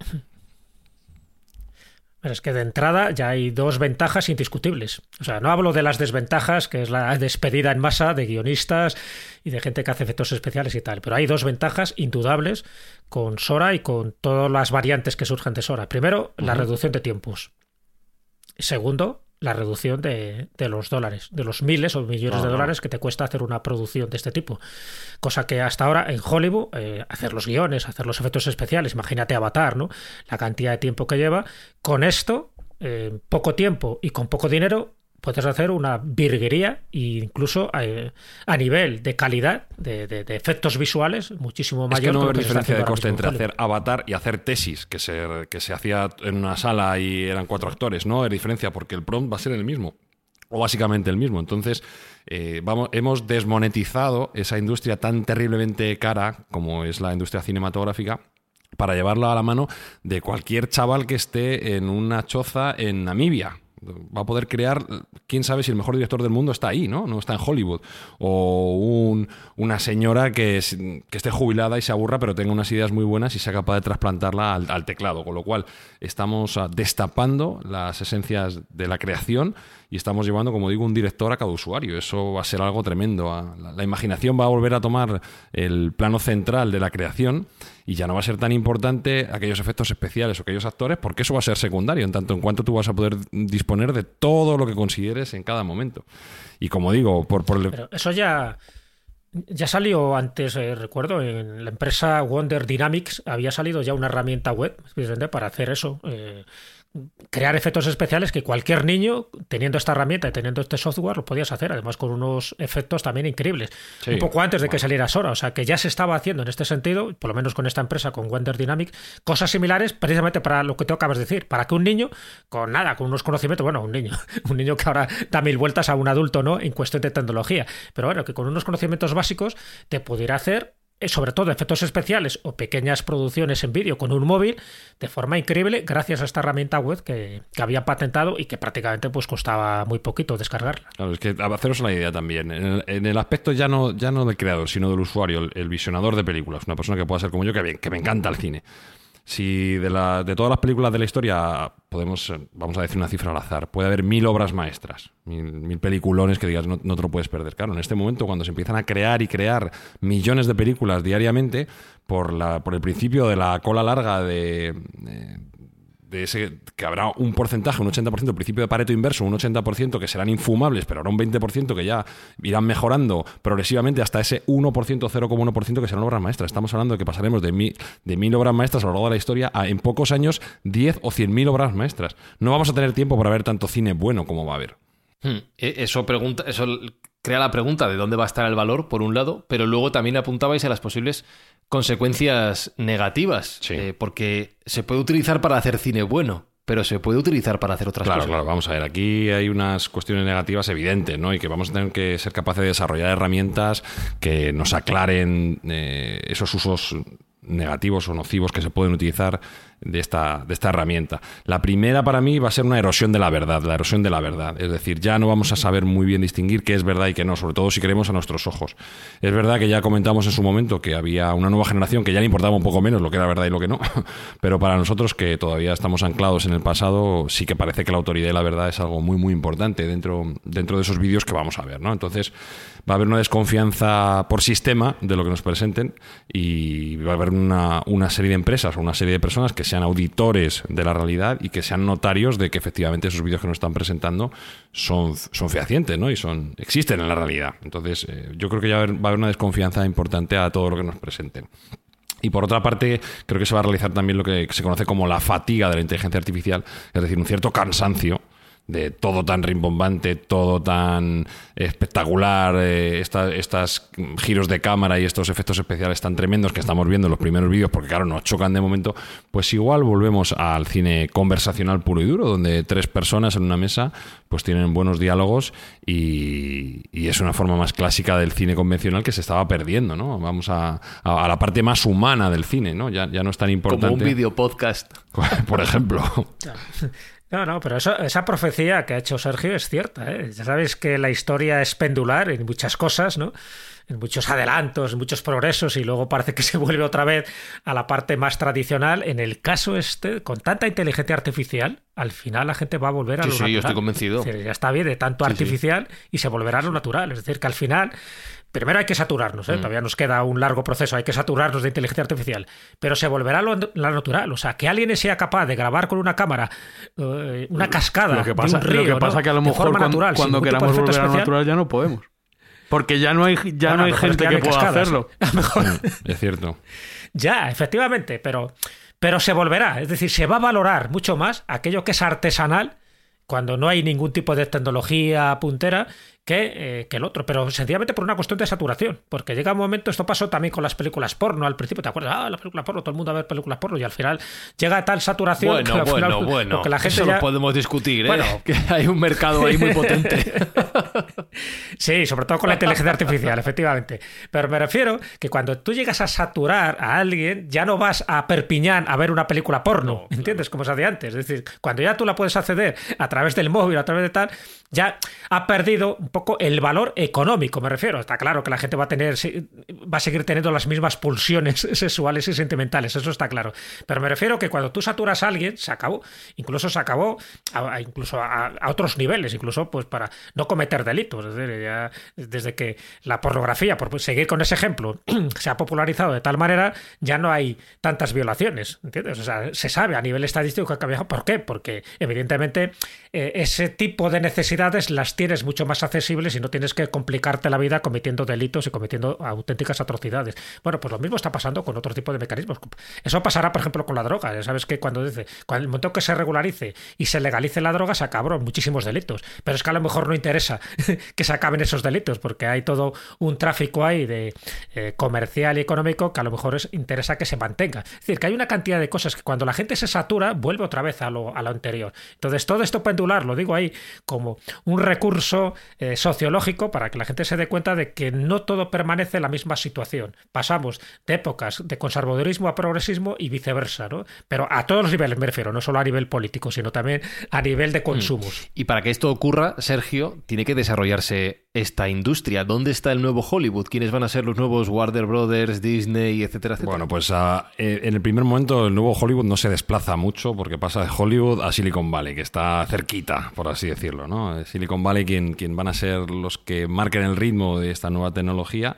Pero es que de entrada ya hay dos ventajas indiscutibles. O sea, no hablo de las desventajas, que es la despedida en masa de guionistas y de gente que hace efectos especiales y tal, pero hay dos ventajas indudables con Sora y con todas las variantes que surgen de Sora. Primero, uh-huh. la reducción de tiempos. Segundo, la reducción de, de los dólares, de los miles o millones uh-huh. de dólares que te cuesta hacer una producción de este tipo. Cosa que hasta ahora en Hollywood, eh, hacer los guiones, hacer los efectos especiales, imagínate Avatar, ¿no? La cantidad de tiempo que lleva. Con esto, eh, poco tiempo y con poco dinero, puedes hacer una virguería e incluso eh, a nivel de calidad de, de, de efectos visuales muchísimo mayor. Es que no hay diferencia de coste entre hacer Avatar y hacer Tesis, que se, que se hacía en una sala y eran cuatro actores. No hay diferencia porque el prompt va a ser el mismo. O básicamente el mismo. Entonces, eh, vamos, hemos desmonetizado esa industria tan terriblemente cara como es la industria cinematográfica para llevarlo a la mano de cualquier chaval que esté en una choza en Namibia. Va a poder crear, quién sabe si el mejor director del mundo está ahí, ¿no? No está en Hollywood. O un, una señora que, es, que esté jubilada y se aburra, pero tenga unas ideas muy buenas y sea capaz de trasplantarla al, al teclado. Con lo cual, estamos destapando las esencias de la creación y estamos llevando, como digo, un director a cada usuario. Eso va a ser algo tremendo. La, la imaginación va a volver a tomar el plano central de la creación y ya no va a ser tan importante aquellos efectos especiales o aquellos actores, porque eso va a ser secundario, en tanto en cuanto tú vas a poder disponer de todo lo que consideres en cada momento. Y como digo, por, por el... Pero eso ya... Ya salió antes, eh, recuerdo, en la empresa Wonder Dynamics había salido ya una herramienta web para hacer eso, eh, crear efectos especiales que cualquier niño, teniendo esta herramienta y teniendo este software, lo podías hacer, además con unos efectos también increíbles. Sí, un poco antes de que saliera Sora, o sea que ya se estaba haciendo en este sentido, por lo menos con esta empresa, con Wonder Dynamics, cosas similares precisamente para lo que tú acabas de decir, para que un niño, con nada, con unos conocimientos, bueno, un niño, un niño que ahora da mil vueltas a un adulto, ¿no?, en cuestión de tecnología, pero bueno, que con unos conocimientos básicos te pudiera hacer, sobre todo efectos especiales o pequeñas producciones en vídeo con un móvil de forma increíble gracias a esta herramienta web que, que había patentado y que prácticamente pues costaba muy poquito descargarla. Claro, es que haceros la idea también. En el, en el aspecto ya no, ya no del creador, sino del usuario, el, el visionador de películas, una persona que pueda ser como yo, que, bien, que me encanta el cine. Si de, la, de todas las películas de la historia podemos, vamos a decir una cifra al azar, puede haber mil obras maestras, mil, mil peliculones que digas no, no te lo puedes perder. Claro, en este momento cuando se empiezan a crear y crear millones de películas diariamente por, la, por el principio de la cola larga de... de de ese, que habrá un porcentaje, un ochenta por ciento, principio de Pareto inverso, un ochenta por ciento que serán infumables, pero habrá un veinte por ciento que ya irán mejorando progresivamente hasta ese uno por ciento, cero coma uno por ciento que serán obras maestras. Estamos hablando de que pasaremos de mil, de mil obras maestras a lo largo de la historia a, en pocos años, diez o cien mil obras maestras. No vamos a tener tiempo para ver tanto cine bueno como va a haber. Hmm. Eso pregunta, eso crea la pregunta de dónde va a estar el valor, por un lado, pero luego también apuntabais a las posibles consecuencias negativas, sí. eh, porque se puede utilizar para hacer cine bueno, pero se puede utilizar para hacer otras claro, cosas. Claro, vamos a ver, aquí hay unas cuestiones negativas evidentes, ¿no? Y que vamos a tener que ser capaces de desarrollar herramientas que nos aclaren eh, esos usos negativos o nocivos que se pueden utilizar de esta, de esta herramienta. La primera para mí va a ser una erosión de la verdad, la erosión de la verdad. Es decir, ya no vamos a saber muy bien distinguir qué es verdad y qué no, sobre todo si queremos a nuestros ojos. Es verdad que ya comentamos en su momento que había una nueva generación que ya le importaba un poco menos lo que era verdad y lo que no, pero para nosotros que todavía estamos anclados en el pasado, sí que parece que la autoridad y la verdad es algo muy muy importante dentro, dentro de esos vídeos que vamos a ver, ¿no? Entonces va a haber una desconfianza por sistema de lo que nos presenten y va a haber una, una serie de empresas o una serie de personas que sean auditores de la realidad y que sean notarios de que efectivamente esos vídeos que nos están presentando son, son fehacientes, ¿no? Y son existen en la realidad. Entonces eh, yo creo que ya va a, haber, va a haber una desconfianza importante a todo lo que nos presenten. Y por otra parte, creo que se va a realizar también lo que se conoce como la fatiga de la inteligencia artificial, es decir, un cierto cansancio de todo tan rimbombante, todo tan espectacular, eh, esta, estas giros de cámara y estos efectos especiales tan tremendos que estamos viendo en los primeros vídeos, porque claro, nos chocan de momento, pues igual volvemos al cine conversacional puro y duro, donde tres personas en una mesa pues tienen buenos diálogos y, y es una forma más clásica del cine convencional que se estaba perdiendo, ¿no? Vamos a, a, a la parte más humana del cine, ¿no? Ya, ya no es tan importante. Como un video podcast. Por ejemplo. No, no, pero eso, esa profecía que ha hecho Sergio es cierta, ¿eh? Ya sabéis que la historia es pendular en muchas cosas, ¿no? En muchos adelantos, en muchos progresos, y luego parece que se vuelve otra vez a la parte más tradicional. En el caso este, con tanta inteligencia artificial, al final la gente va a volver a sí, lo sí, natural. Sí, yo estoy convencido. Es decir, ya está bien de tanto sí, artificial sí. Y se volverá a lo natural. Es decir, que al final... Primero hay que saturarnos, ¿eh? mm. Todavía nos queda un largo proceso, hay que saturarnos de inteligencia artificial, pero se volverá lo, lo natural, o sea, que alguien sea capaz de grabar con una cámara uh, una cascada lo que pasa, de un río, lo que pasa ¿no? que a lo mejor cuando, natural, cuando queramos volver especial, a lo natural ya no podemos, porque ya no hay, ya bueno, no hay gente que, que pueda cascadas, hacerlo. A lo mejor. Es cierto. Ya, efectivamente, pero, pero se volverá, es decir, se va a valorar mucho más aquello que es artesanal, cuando no hay ningún tipo de tecnología puntera, que, eh, que el otro, pero sencillamente por una cuestión de saturación, porque llega un momento, esto pasó también con las películas porno, al principio, ¿te acuerdas? Ah, la película porno, todo el mundo a ver películas porno, y al final llega a tal saturación bueno, que al bueno, final, bueno, porque la gente eso ya... lo podemos discutir, ¿eh? Bueno, que hay un mercado ahí muy potente. Sí, sobre todo con la inteligencia artificial, efectivamente. Pero me refiero que cuando tú llegas a saturar a alguien, ya no vas a Perpiñán a ver una película porno, no, ¿entiendes? Claro. Como se hacía antes. Es decir, cuando ya tú la puedes acceder a través del móvil, a través de tal, ya ha perdido un poco el valor económico, me refiero. Está claro que la gente va a tener, va a seguir teniendo las mismas pulsiones sexuales y sentimentales, eso está claro. Pero me refiero que cuando tú saturas a alguien, se acabó. Incluso se acabó a, a, incluso a, a otros niveles, incluso pues para no cometer delitos. Es decir, ya desde que la pornografía, por seguir con ese ejemplo, se ha popularizado de tal manera, ya no hay tantas violaciones, ¿entiendes? O sea, se sabe a nivel estadístico que ha cambiado. ¿Por qué? Porque evidentemente eh, ese tipo de necesidades las tienes mucho más accesibles y no tienes que complicarte la vida cometiendo delitos y cometiendo auténticas atrocidades. Bueno, pues lo mismo está pasando con otro tipo de mecanismos. Eso pasará, por ejemplo, con la droga. Ya sabes que cuando dice, cuando el momento que se regularice y se legalice la droga, se acabaron muchísimos delitos. Pero es que a lo mejor no interesa que se acaben esos delitos, porque hay todo un tráfico ahí de eh, comercial y económico que a lo mejor es, interesa que se mantenga. Es decir, que hay una cantidad de cosas que cuando la gente se satura, vuelve otra vez a lo, a lo anterior. Entonces, todo esto pendular, lo digo ahí como un recurso eh, sociológico para que la gente se dé cuenta de que no todo permanece en la misma situación. Pasamos de épocas de conservadurismo a progresismo y viceversa, ¿no? Pero a todos los niveles me refiero, no solo a nivel político, sino también a nivel de consumos. Y para que esto ocurra, Sergio, tiene que desarrollarse esta industria. ¿Dónde está el nuevo Hollywood? ¿Quiénes van a ser los nuevos Warner Brothers, Disney, etcétera, etcétera? Bueno, pues uh, en el primer momento el nuevo Hollywood no se desplaza mucho porque pasa de Hollywood a Silicon Valley, que está cerquita, por así decirlo, ¿no? Silicon Valley quien, quien van a ser los que marquen el ritmo de esta nueva tecnología.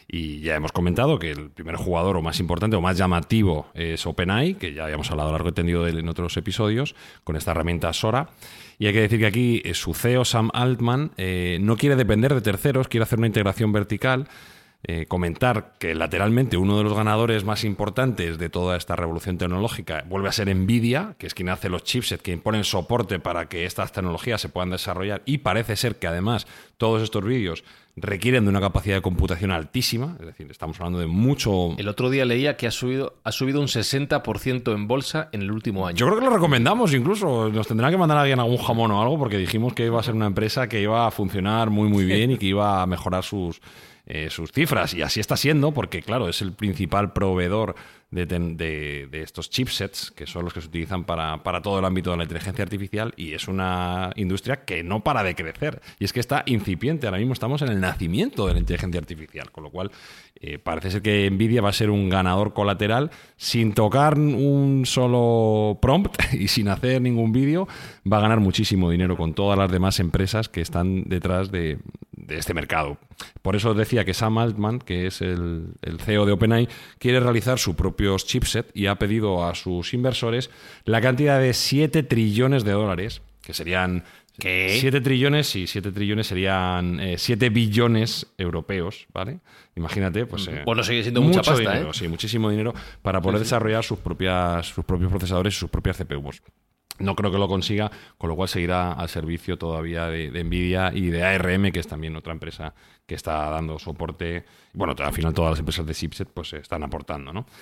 Y ya hemos comentado que el primer jugador o más importante o más llamativo es OpenAI, que ya habíamos hablado largo y tendido de él en otros episodios, con esta herramienta Sora. Y hay que decir que aquí su C E O, Sam Altman, eh, no quiere depender de terceros, quiere hacer una integración vertical. Eh, comentar que lateralmente uno de los ganadores más importantes de toda esta revolución tecnológica vuelve a ser Nvidia, que es quien hace los chipsets, quien pone soporte para que estas tecnologías se puedan desarrollar, y parece ser que además todos estos vídeos requieren de una capacidad de computación altísima, es decir, estamos hablando de mucho... El otro día leía que ha subido, ha subido un sesenta por ciento en bolsa en el último año. Yo creo que lo recomendamos incluso, nos tendrá que mandar a alguien algún jamón o algo, porque dijimos que iba a ser una empresa que iba a funcionar muy muy bien y que iba a mejorar sus... Eh, sus cifras, y así está siendo porque, claro, es el principal proveedor de, de, de estos chipsets, que son los que se utilizan para, para todo el ámbito de la inteligencia artificial, y es una industria que no para de crecer, y es que está incipiente. Ahora mismo estamos en el nacimiento de la inteligencia artificial, con lo cual eh, parece ser que Nvidia va a ser un ganador colateral sin tocar un solo prompt y sin hacer ningún vídeo. Va a ganar muchísimo dinero con todas las demás empresas que están detrás de, de este mercado. Por eso decía que Sam Altman, que es el, el C E O de OpenAI, quiere realizar sus propios chipset y ha pedido a sus inversores la cantidad de siete trillones de dólares, que serían... ¿Qué? siete trillones, sí, siete trillones serían eh, siete billones europeos, ¿vale? Imagínate, pues... Eh, bueno, sigue siendo mucha pasta, dinero, ¿eh? Sí, muchísimo dinero para poder sí, sí. desarrollar sus propias, sus propios procesadores y sus propias C P Us. No creo que lo consiga, con lo cual seguirá al servicio todavía de, de Nvidia y de A R M, que es también otra empresa que está dando soporte. Bueno, al final todas las empresas de chipset pues están aportando, ¿no?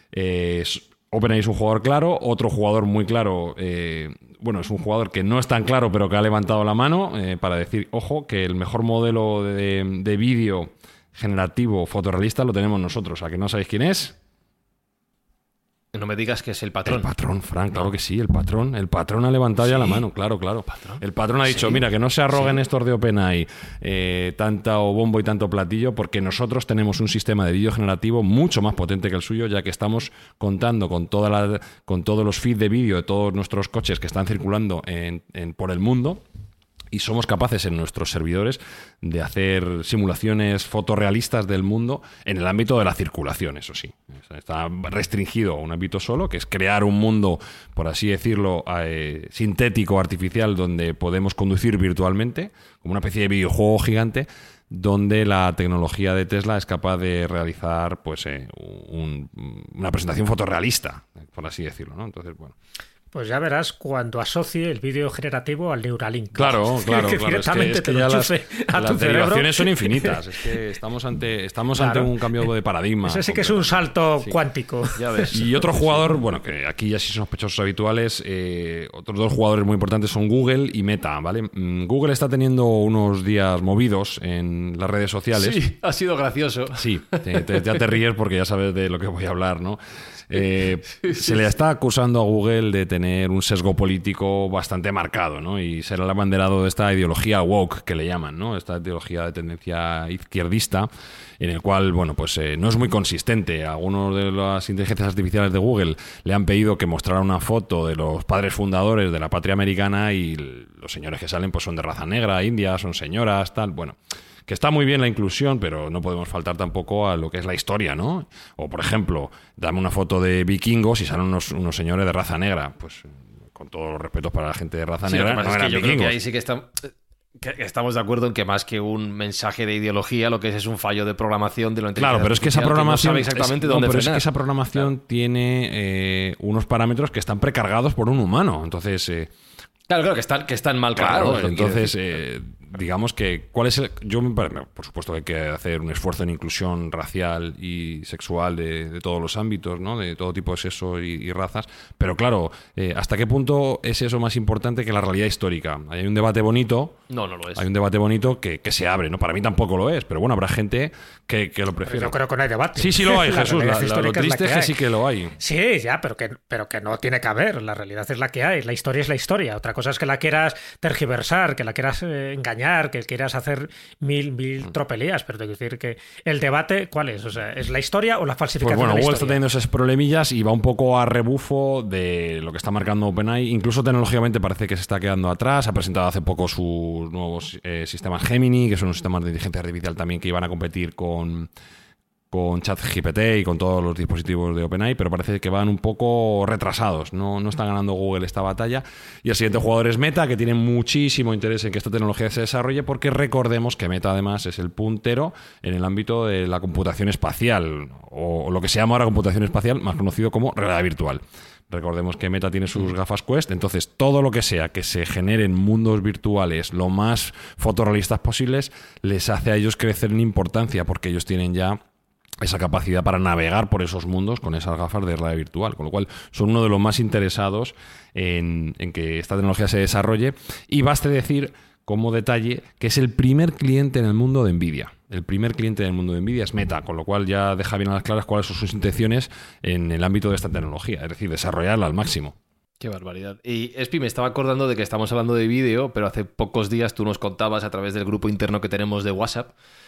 Eh, OpenAI es un jugador claro, otro jugador muy claro, eh, bueno, es un jugador que no es tan claro, pero que ha levantado la mano eh, para decir, ojo, que el mejor modelo de, de vídeo generativo fotorrealista lo tenemos nosotros. ¿A que no sabéis quién es? No me digas que es el patrón. El patrón, Frank, claro que sí, el patrón. El patrón ha levantado ¿Sí? ya la mano, claro, claro. ¿El patrón? El patrón ha dicho, ¿Sí? mira, que no se arroguen ¿Sí? estos de OpenAI eh, tanto bombo y tanto platillo, porque nosotros tenemos un sistema de vídeo generativo mucho más potente que el suyo, ya que estamos contando con, toda la, con todos los feeds de vídeo de todos nuestros coches que están circulando en, en, por el mundo. Y somos capaces en nuestros servidores de hacer simulaciones fotorrealistas del mundo en el ámbito de la circulación, eso sí. Está restringido a un ámbito solo, que es crear un mundo, por así decirlo, eh, sintético, artificial, donde podemos conducir virtualmente, como una especie de videojuego gigante, donde la tecnología de Tesla es capaz de realizar pues eh, un, una presentación fotorrealista, por así decirlo, ¿no? Entonces, bueno... pues ya verás cuando asocie el vídeo generativo al Neuralink. Claro, claro, que claro. directamente Es que, te es que lo las, enchufe a las tu cerebro. derivaciones son infinitas. Es que estamos ante, estamos Claro. ante un cambio de paradigma. Ese sí que es un salto sí. cuántico. Ya ves. Y otro jugador, bueno, que aquí ya sí son sospechosos habituales, eh, otros dos jugadores muy importantes son Google y Meta, ¿vale? Google está teniendo unos días movidos en las redes sociales. Sí, ha sido gracioso. Sí, te, te, ya te ríes porque ya sabes de lo que voy a hablar, ¿no? Eh, sí, sí, se le está acusando a Google de tener un sesgo político bastante marcado, ¿no? Y ser el abanderado de esta ideología woke que le llaman, ¿no? Esta ideología de tendencia izquierdista, en el cual, bueno, pues eh, no es muy consistente. Algunos de las inteligencias artificiales de Google le han pedido que mostrara una foto de los padres fundadores de la patria americana y los señores que salen pues son de raza negra, india, son señoras, tal, bueno... Que está muy bien la inclusión, pero no podemos faltar tampoco a lo que es la historia, ¿no? O, por ejemplo, dame una foto de vikingos y salen unos, unos señores de raza negra. Pues, con todos los respetos para la gente de raza sí, negra, lo que pasa no es eran que yo vikingos. Creo que ahí sí que, está, que estamos de acuerdo en que más que un mensaje de ideología, lo que es es un fallo de programación de lo Claro, pero es que esa programación... Que no sabe exactamente es, dónde no, pero frenar. es que esa programación claro. tiene eh, unos parámetros que están precargados por un humano. Entonces... Eh, Claro, claro, que están, que están mal claro, cargados. Entonces, eh, digamos que, ¿cuál es el...? Yo, por supuesto, que hay que hacer un esfuerzo en inclusión racial y sexual de, de todos los ámbitos, ¿no? De todo tipo de sexo y, y razas. Pero claro, eh, ¿hasta qué punto es eso más importante que la realidad histórica? Hay un debate bonito. No, no lo es. Hay un debate bonito que, que se abre, ¿no? Para mí tampoco lo es, pero bueno, habrá gente que, que lo prefiere. Yo creo que no hay debate. Sí, sí lo hay, la Jesús. La, la, lo triste es que, que sí que lo hay. Sí, ya, pero que, pero que no tiene que haber. La realidad es la que hay. La historia es la historia. Otra cosa es que la quieras tergiversar, que la quieras eh, engañar, que quieras hacer mil, mil tropelías, pero tengo que decir que el debate, ¿cuál es? O sea, ¿es la historia o la falsificación pues bueno, de la Google historia? Está teniendo esos problemillas y va un poco a rebufo de lo que está marcando OpenAI. Incluso tecnológicamente parece que se está quedando atrás. Ha presentado hace poco sus nuevos eh, sistemas Gemini, que son unos sistemas de inteligencia artificial también que iban a competir con... con ChatGPT y con todos los dispositivos de OpenAI, pero parece que van un poco retrasados. No, no está ganando Google esta batalla. Y el siguiente jugador es Meta, que tiene muchísimo interés en que esta tecnología se desarrolle, porque recordemos que Meta además es el puntero en el ámbito de la computación espacial, o lo que se llama ahora computación espacial, más conocido como realidad virtual. Recordemos que Meta tiene sus gafas Quest, entonces todo lo que sea que se generen mundos virtuales lo más fotorrealistas posibles les hace a ellos crecer en importancia, porque ellos tienen ya esa capacidad para navegar por esos mundos con esas gafas de realidad virtual, con lo cual son uno de los más interesados en, en que esta tecnología se desarrolle. Y baste decir, como detalle, que es el primer cliente en el mundo de Nvidia. El primer cliente en el mundo de Nvidia es Meta, con lo cual ya deja bien a las claras cuáles son sus intenciones en el ámbito de esta tecnología, es decir, desarrollarla al máximo. Qué barbaridad. Y Espi, me estaba acordando de que estamos hablando de vídeo, pero hace pocos días tú nos contabas a través del grupo interno que tenemos de WhatsApp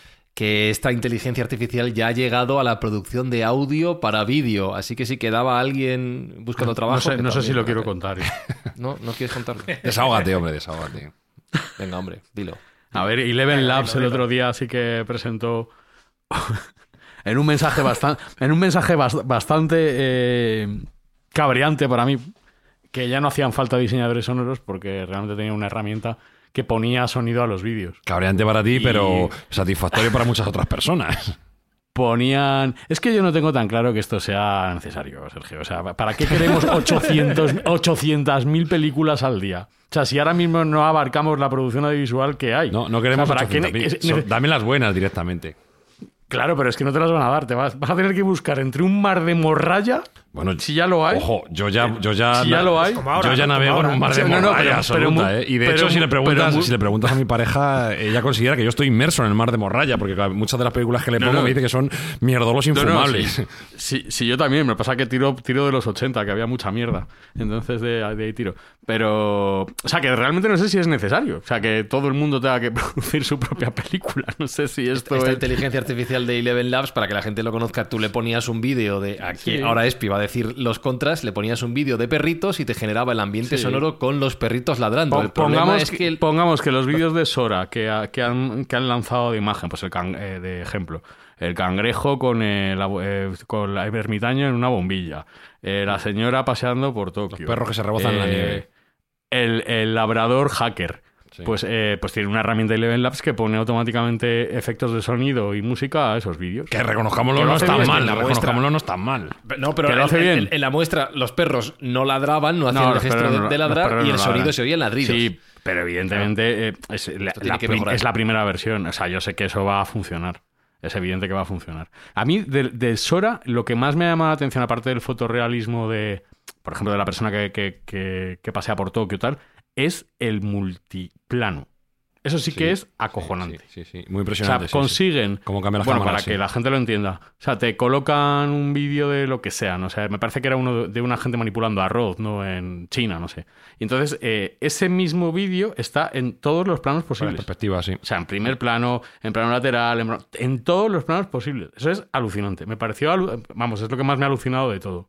que esta inteligencia artificial ya ha llegado a la producción de audio para vídeo. Así que si quedaba alguien buscando trabajo... No sé, no sé si lo quiero hacer. contar. ¿No? ¿No quieres contarlo? Desahógate, hombre, desahógate. Venga, hombre, dilo. A ver, Eleven Labs el otro día sí que presentó en un mensaje bastante, en un mensaje bastante eh, cabreante para mí, que ya no hacían falta diseñadores sonoros porque realmente tenía una herramienta que ponía sonido a los vídeos. Cabreante para ti, y... pero satisfactorio para muchas otras personas. Ponían... Es que yo no tengo tan claro que esto sea necesario, Sergio. O sea, ¿para qué queremos ochocientas mil películas al día? O sea, si ahora mismo no abarcamos la producción audiovisual que hay. No, no queremos o sea, ochocientas mil. qué... So, dame las buenas directamente. Claro, pero es que no te las van a dar. Te vas, vas a tener que buscar entre un mar de morralla. Bueno, si ya lo hay. Ojo, yo ya, yo ya, si ya lo hay. Ahora, yo ya navego en un mar de morralla no, no, pero, absoluta, pero, ¿eh? Y de pero, hecho, si le preguntas, pero, si le preguntas a mi pareja, ella considera que yo estoy inmerso en el mar de morralla, porque muchas de las películas que le pongo no, no. me dice que son mierdolos infumables. No, no, sí, sí, sí, yo también. Me pasa que tiro, tiro de los ochenta, que había mucha mierda. Entonces de, de ahí tiro. Pero, o sea, que realmente no sé si es necesario. O sea, que todo el mundo tenga que producir su propia película. No sé si esto Esta es... inteligencia artificial de Eleven Labs, para que la gente lo conozca, tú le ponías un vídeo de... Aquí, sí. Ahora Espi va a decir los contras. Le ponías un vídeo de perritos y te generaba el ambiente sí. sonoro con los perritos ladrando. El problema pongamos, es que... El... Pongamos que los vídeos de Sora que, ha, que, han, que han lanzado de imagen, pues el can, eh, de ejemplo, el cangrejo con el, eh, con el ermitaño en una bombilla, eh, la señora paseando por Tokio. Los perros que se rebozan eh, en la nieve. El, el labrador hacker. Sí. Pues, eh, pues tiene una herramienta de Eleven Labs que pone automáticamente efectos de sonido y música a esos vídeos. Que reconozcámoslo no está mal, reconozcámoslo no está mal. No, pero lo hace en, bien. En, en la muestra los perros no ladraban, no hacían no, el gesto de, de ladrar y el no sonido se oía en ladridos. Sí, pero evidentemente eh, es, la, la, es la primera versión. O sea, yo sé que eso va a funcionar. Es evidente que va a funcionar. A mí, de, de Sora, lo que más me ha llamado la atención, aparte del fotorrealismo de, por ejemplo, de la persona que, que, que, que pasea por Tokio y tal, es el multiplano. Eso sí, sí que es acojonante. Sí, sí, sí. Muy impresionante. O sea, consiguen... Sí, sí. Cómo cambia la bueno, cámara, para sí. que la gente lo entienda. O sea, te colocan un vídeo de lo que sea, ¿no? O sea, me parece que era uno de una gente manipulando arroz, ¿no? En China, no sé. Y entonces, eh, ese mismo vídeo está en todos los planos posibles. En perspectiva, sí. O sea, en primer plano, en plano lateral, en, en todos los planos posibles. Eso es alucinante. Me pareció... Alu... Vamos, es lo que más me ha alucinado de todo.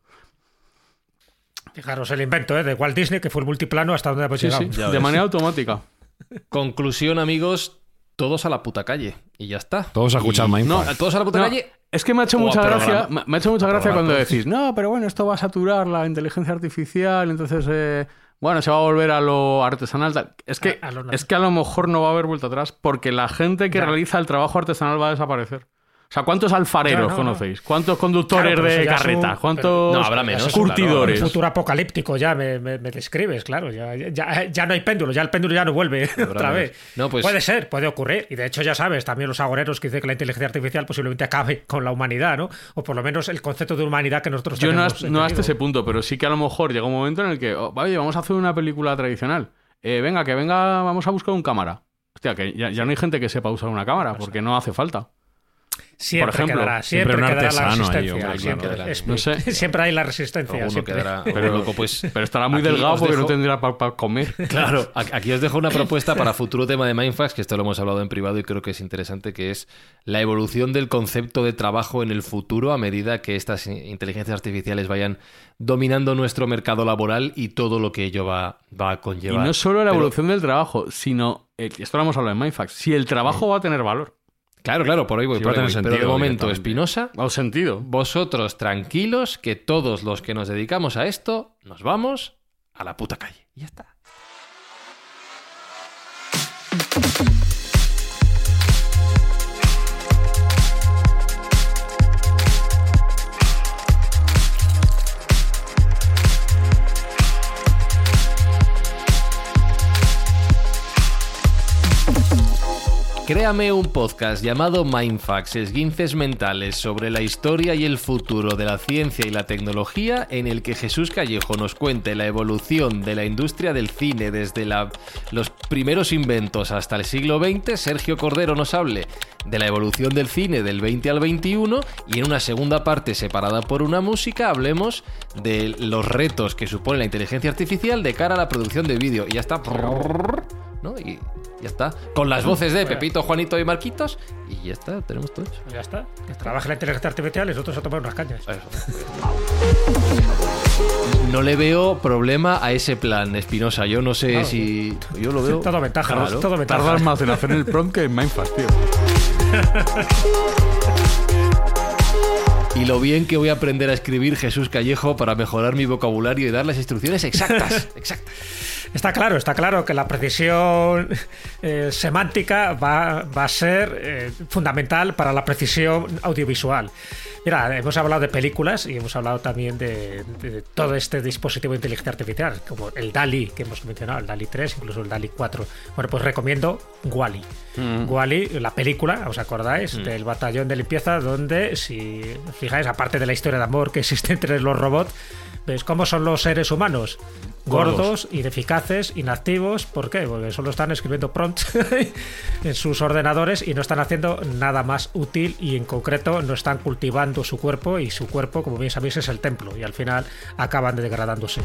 Fijaros el invento, ¿eh? De Walt Disney, que fue el multiplano hasta donde hemos sí, llegado. Sí, de manera automática. Conclusión, amigos, todos a la puta calle. Y ya está. Todos a escuchar Mindfuck. No, todos a la puta no, calle. Es que me ha hecho mucha gracia, me ha hecho mucha gracia cuando todos. decís, no, pero bueno, esto va a saturar la inteligencia artificial, entonces, eh, bueno, se va a volver a lo artesanal. Tal. Es que, a, a lo es que a lo mejor no va a haber vuelta atrás, porque la gente que ya. realiza el trabajo artesanal va a desaparecer. O sea, ¿cuántos alfareros ya, no, conocéis? No. ¿Cuántos conductores claro, de carreta? Un, ¿Cuántos no, habrá menos, curtidores? Claro, un futuro apocalíptico ya me, me, me describes, claro. Ya, ya, ya no hay péndulo, ya el péndulo ya no vuelve otra menos. vez. No, pues... Puede ser, puede ocurrir. Y de hecho, ya sabes, también los agoreros que dicen que la inteligencia artificial posiblemente acabe con la humanidad, ¿no? O por lo menos el concepto de humanidad que nosotros Yo tenemos. Yo no, no hasta ese punto, pero sí que a lo mejor llega un momento en el que, oh, oye, vamos a hacer una película tradicional. Eh, venga, que venga, vamos a buscar un cámara. Hostia, que ya, ya no hay gente que sepa usar una cámara, porque no hace falta. Siempre por ejemplo, quedará, siempre, siempre quedará la resistencia. Ahí, hombre, siempre, claro. es, no sé. siempre hay la resistencia. Siempre. Quedará, pero, loco, pues, pero estará muy delgado porque dejo... no tendrá para pa comer. Claro, aquí os dejo una propuesta para futuro tema de Mindfuck, que esto lo hemos hablado en privado y creo que es interesante, que es la evolución del concepto de trabajo en el futuro a medida que estas inteligencias artificiales vayan dominando nuestro mercado laboral y todo lo que ello va, va a conllevar. Y no solo la pero... evolución del trabajo, sino, eh, esto lo hemos hablado en Mindfuck, si el trabajo sí. va a tener valor. Claro, claro, por ahí voy. Sí, por ahí voy. Sentido, pero de momento, Espinosa, ¿o sentido? Vosotros tranquilos, que todos los que nos dedicamos a esto nos vamos a la puta calle. Y ya está. Créame un podcast llamado Mindfuck, esguinces mentales sobre la historia y el futuro de la ciencia y la tecnología, en el que Jesús Callejo nos cuente la evolución de la industria del cine desde la, los primeros inventos hasta el siglo veinte, Sergio Cordero nos hable de la evolución del cine del veinte al veintiuno y en una segunda parte separada por una música hablemos de los retos que supone la inteligencia artificial de cara a la producción de vídeo. Y ya está. ¿No? Y ya está. Con las voces de Pepito, Juanito y Marquitos. Y ya está, tenemos todo eso. Ya está. Que trabaje la inteligencia artificial y nosotros a tomar unas cañas. No le veo problema a ese plan, Espinosa. Yo no sé claro, si... Yo lo veo... Todo ventaja. Claro. Todo ventaja. Tardas más en hacer el prompt que en Mindfuck, tío. Y lo bien que voy a aprender a escribir Jesús Callejo para mejorar mi vocabulario y dar las instrucciones exactas. exactas. Está claro, está claro que la precisión eh, semántica va, va a ser eh, fundamental para la precisión audiovisual. Mira, hemos hablado de películas y hemos hablado también de, de todo este dispositivo de inteligencia artificial, como el DALL-E que hemos mencionado, el DALL-E tres, incluso el DALL-E cuatro. Bueno, pues recomiendo WALL-E. Mm. WALL-E, la película, ¿os acordáis? Mm. Del batallón de limpieza, donde, si os fijáis, aparte de la historia de amor que existe entre los robots, ¿veis cómo son los seres humanos? Gordos, Gordos ineficaces, inactivos. ¿Por qué? Porque solo están escribiendo prompts en sus ordenadores y no están haciendo nada más útil y en concreto no están cultivando su cuerpo y su cuerpo, como bien sabéis, es el templo y al final acaban degradándose.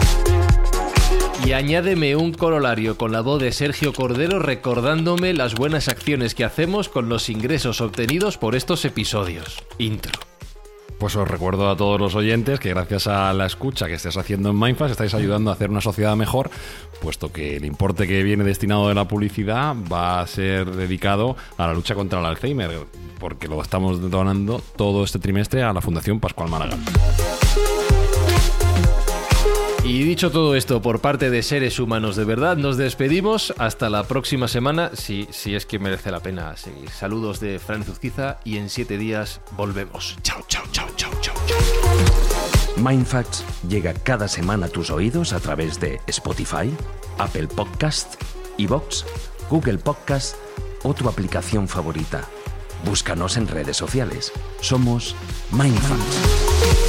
Y añádeme un corolario con la voz de Sergio Cordero recordándome las buenas acciones que hacemos con los ingresos obtenidos por estos episodios. Intro. Pues os recuerdo a todos los oyentes que gracias a la escucha que estáis haciendo en Mindfuck estáis ayudando a hacer una sociedad mejor, puesto que el importe que viene destinado de la publicidad va a ser dedicado a la lucha contra el Alzheimer, porque lo estamos donando todo este trimestre a la Fundación Pascual Maragall. Y dicho todo esto por parte de seres humanos de verdad, nos despedimos hasta la próxima semana, si, si es que merece la pena seguir. Saludos de Fran Zuzquiza y en siete días volvemos. Chao, chao, chao, chao, chao. Mindfacts llega cada semana a tus oídos a través de Spotify, Apple Podcast, iVoox, Google Podcast o tu aplicación favorita. Búscanos en redes sociales. Somos Mindfacts.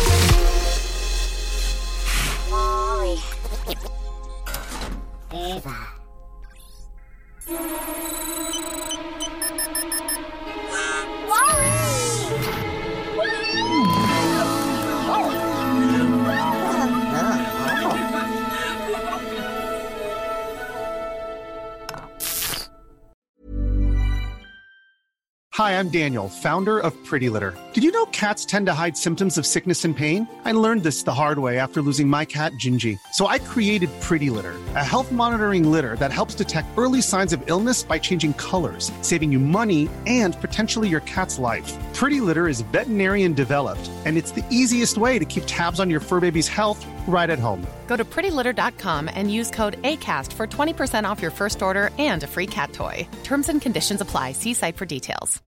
Hi, I'm Daniel, founder of Pretty Litter. Did you know cats tend to hide symptoms of sickness and pain? I learned this the hard way after losing my cat, Gingy. So I created Pretty Litter, a health monitoring litter that helps detect early signs of illness by changing colors, saving you money and potentially your cat's life. Pretty Litter is veterinarian developed, and it's the easiest way to keep tabs on your fur baby's health right at home. Go to pretty litter dot com and use code ACAST for twenty percent off your first order and a free cat toy. Terms and conditions apply. See site for details.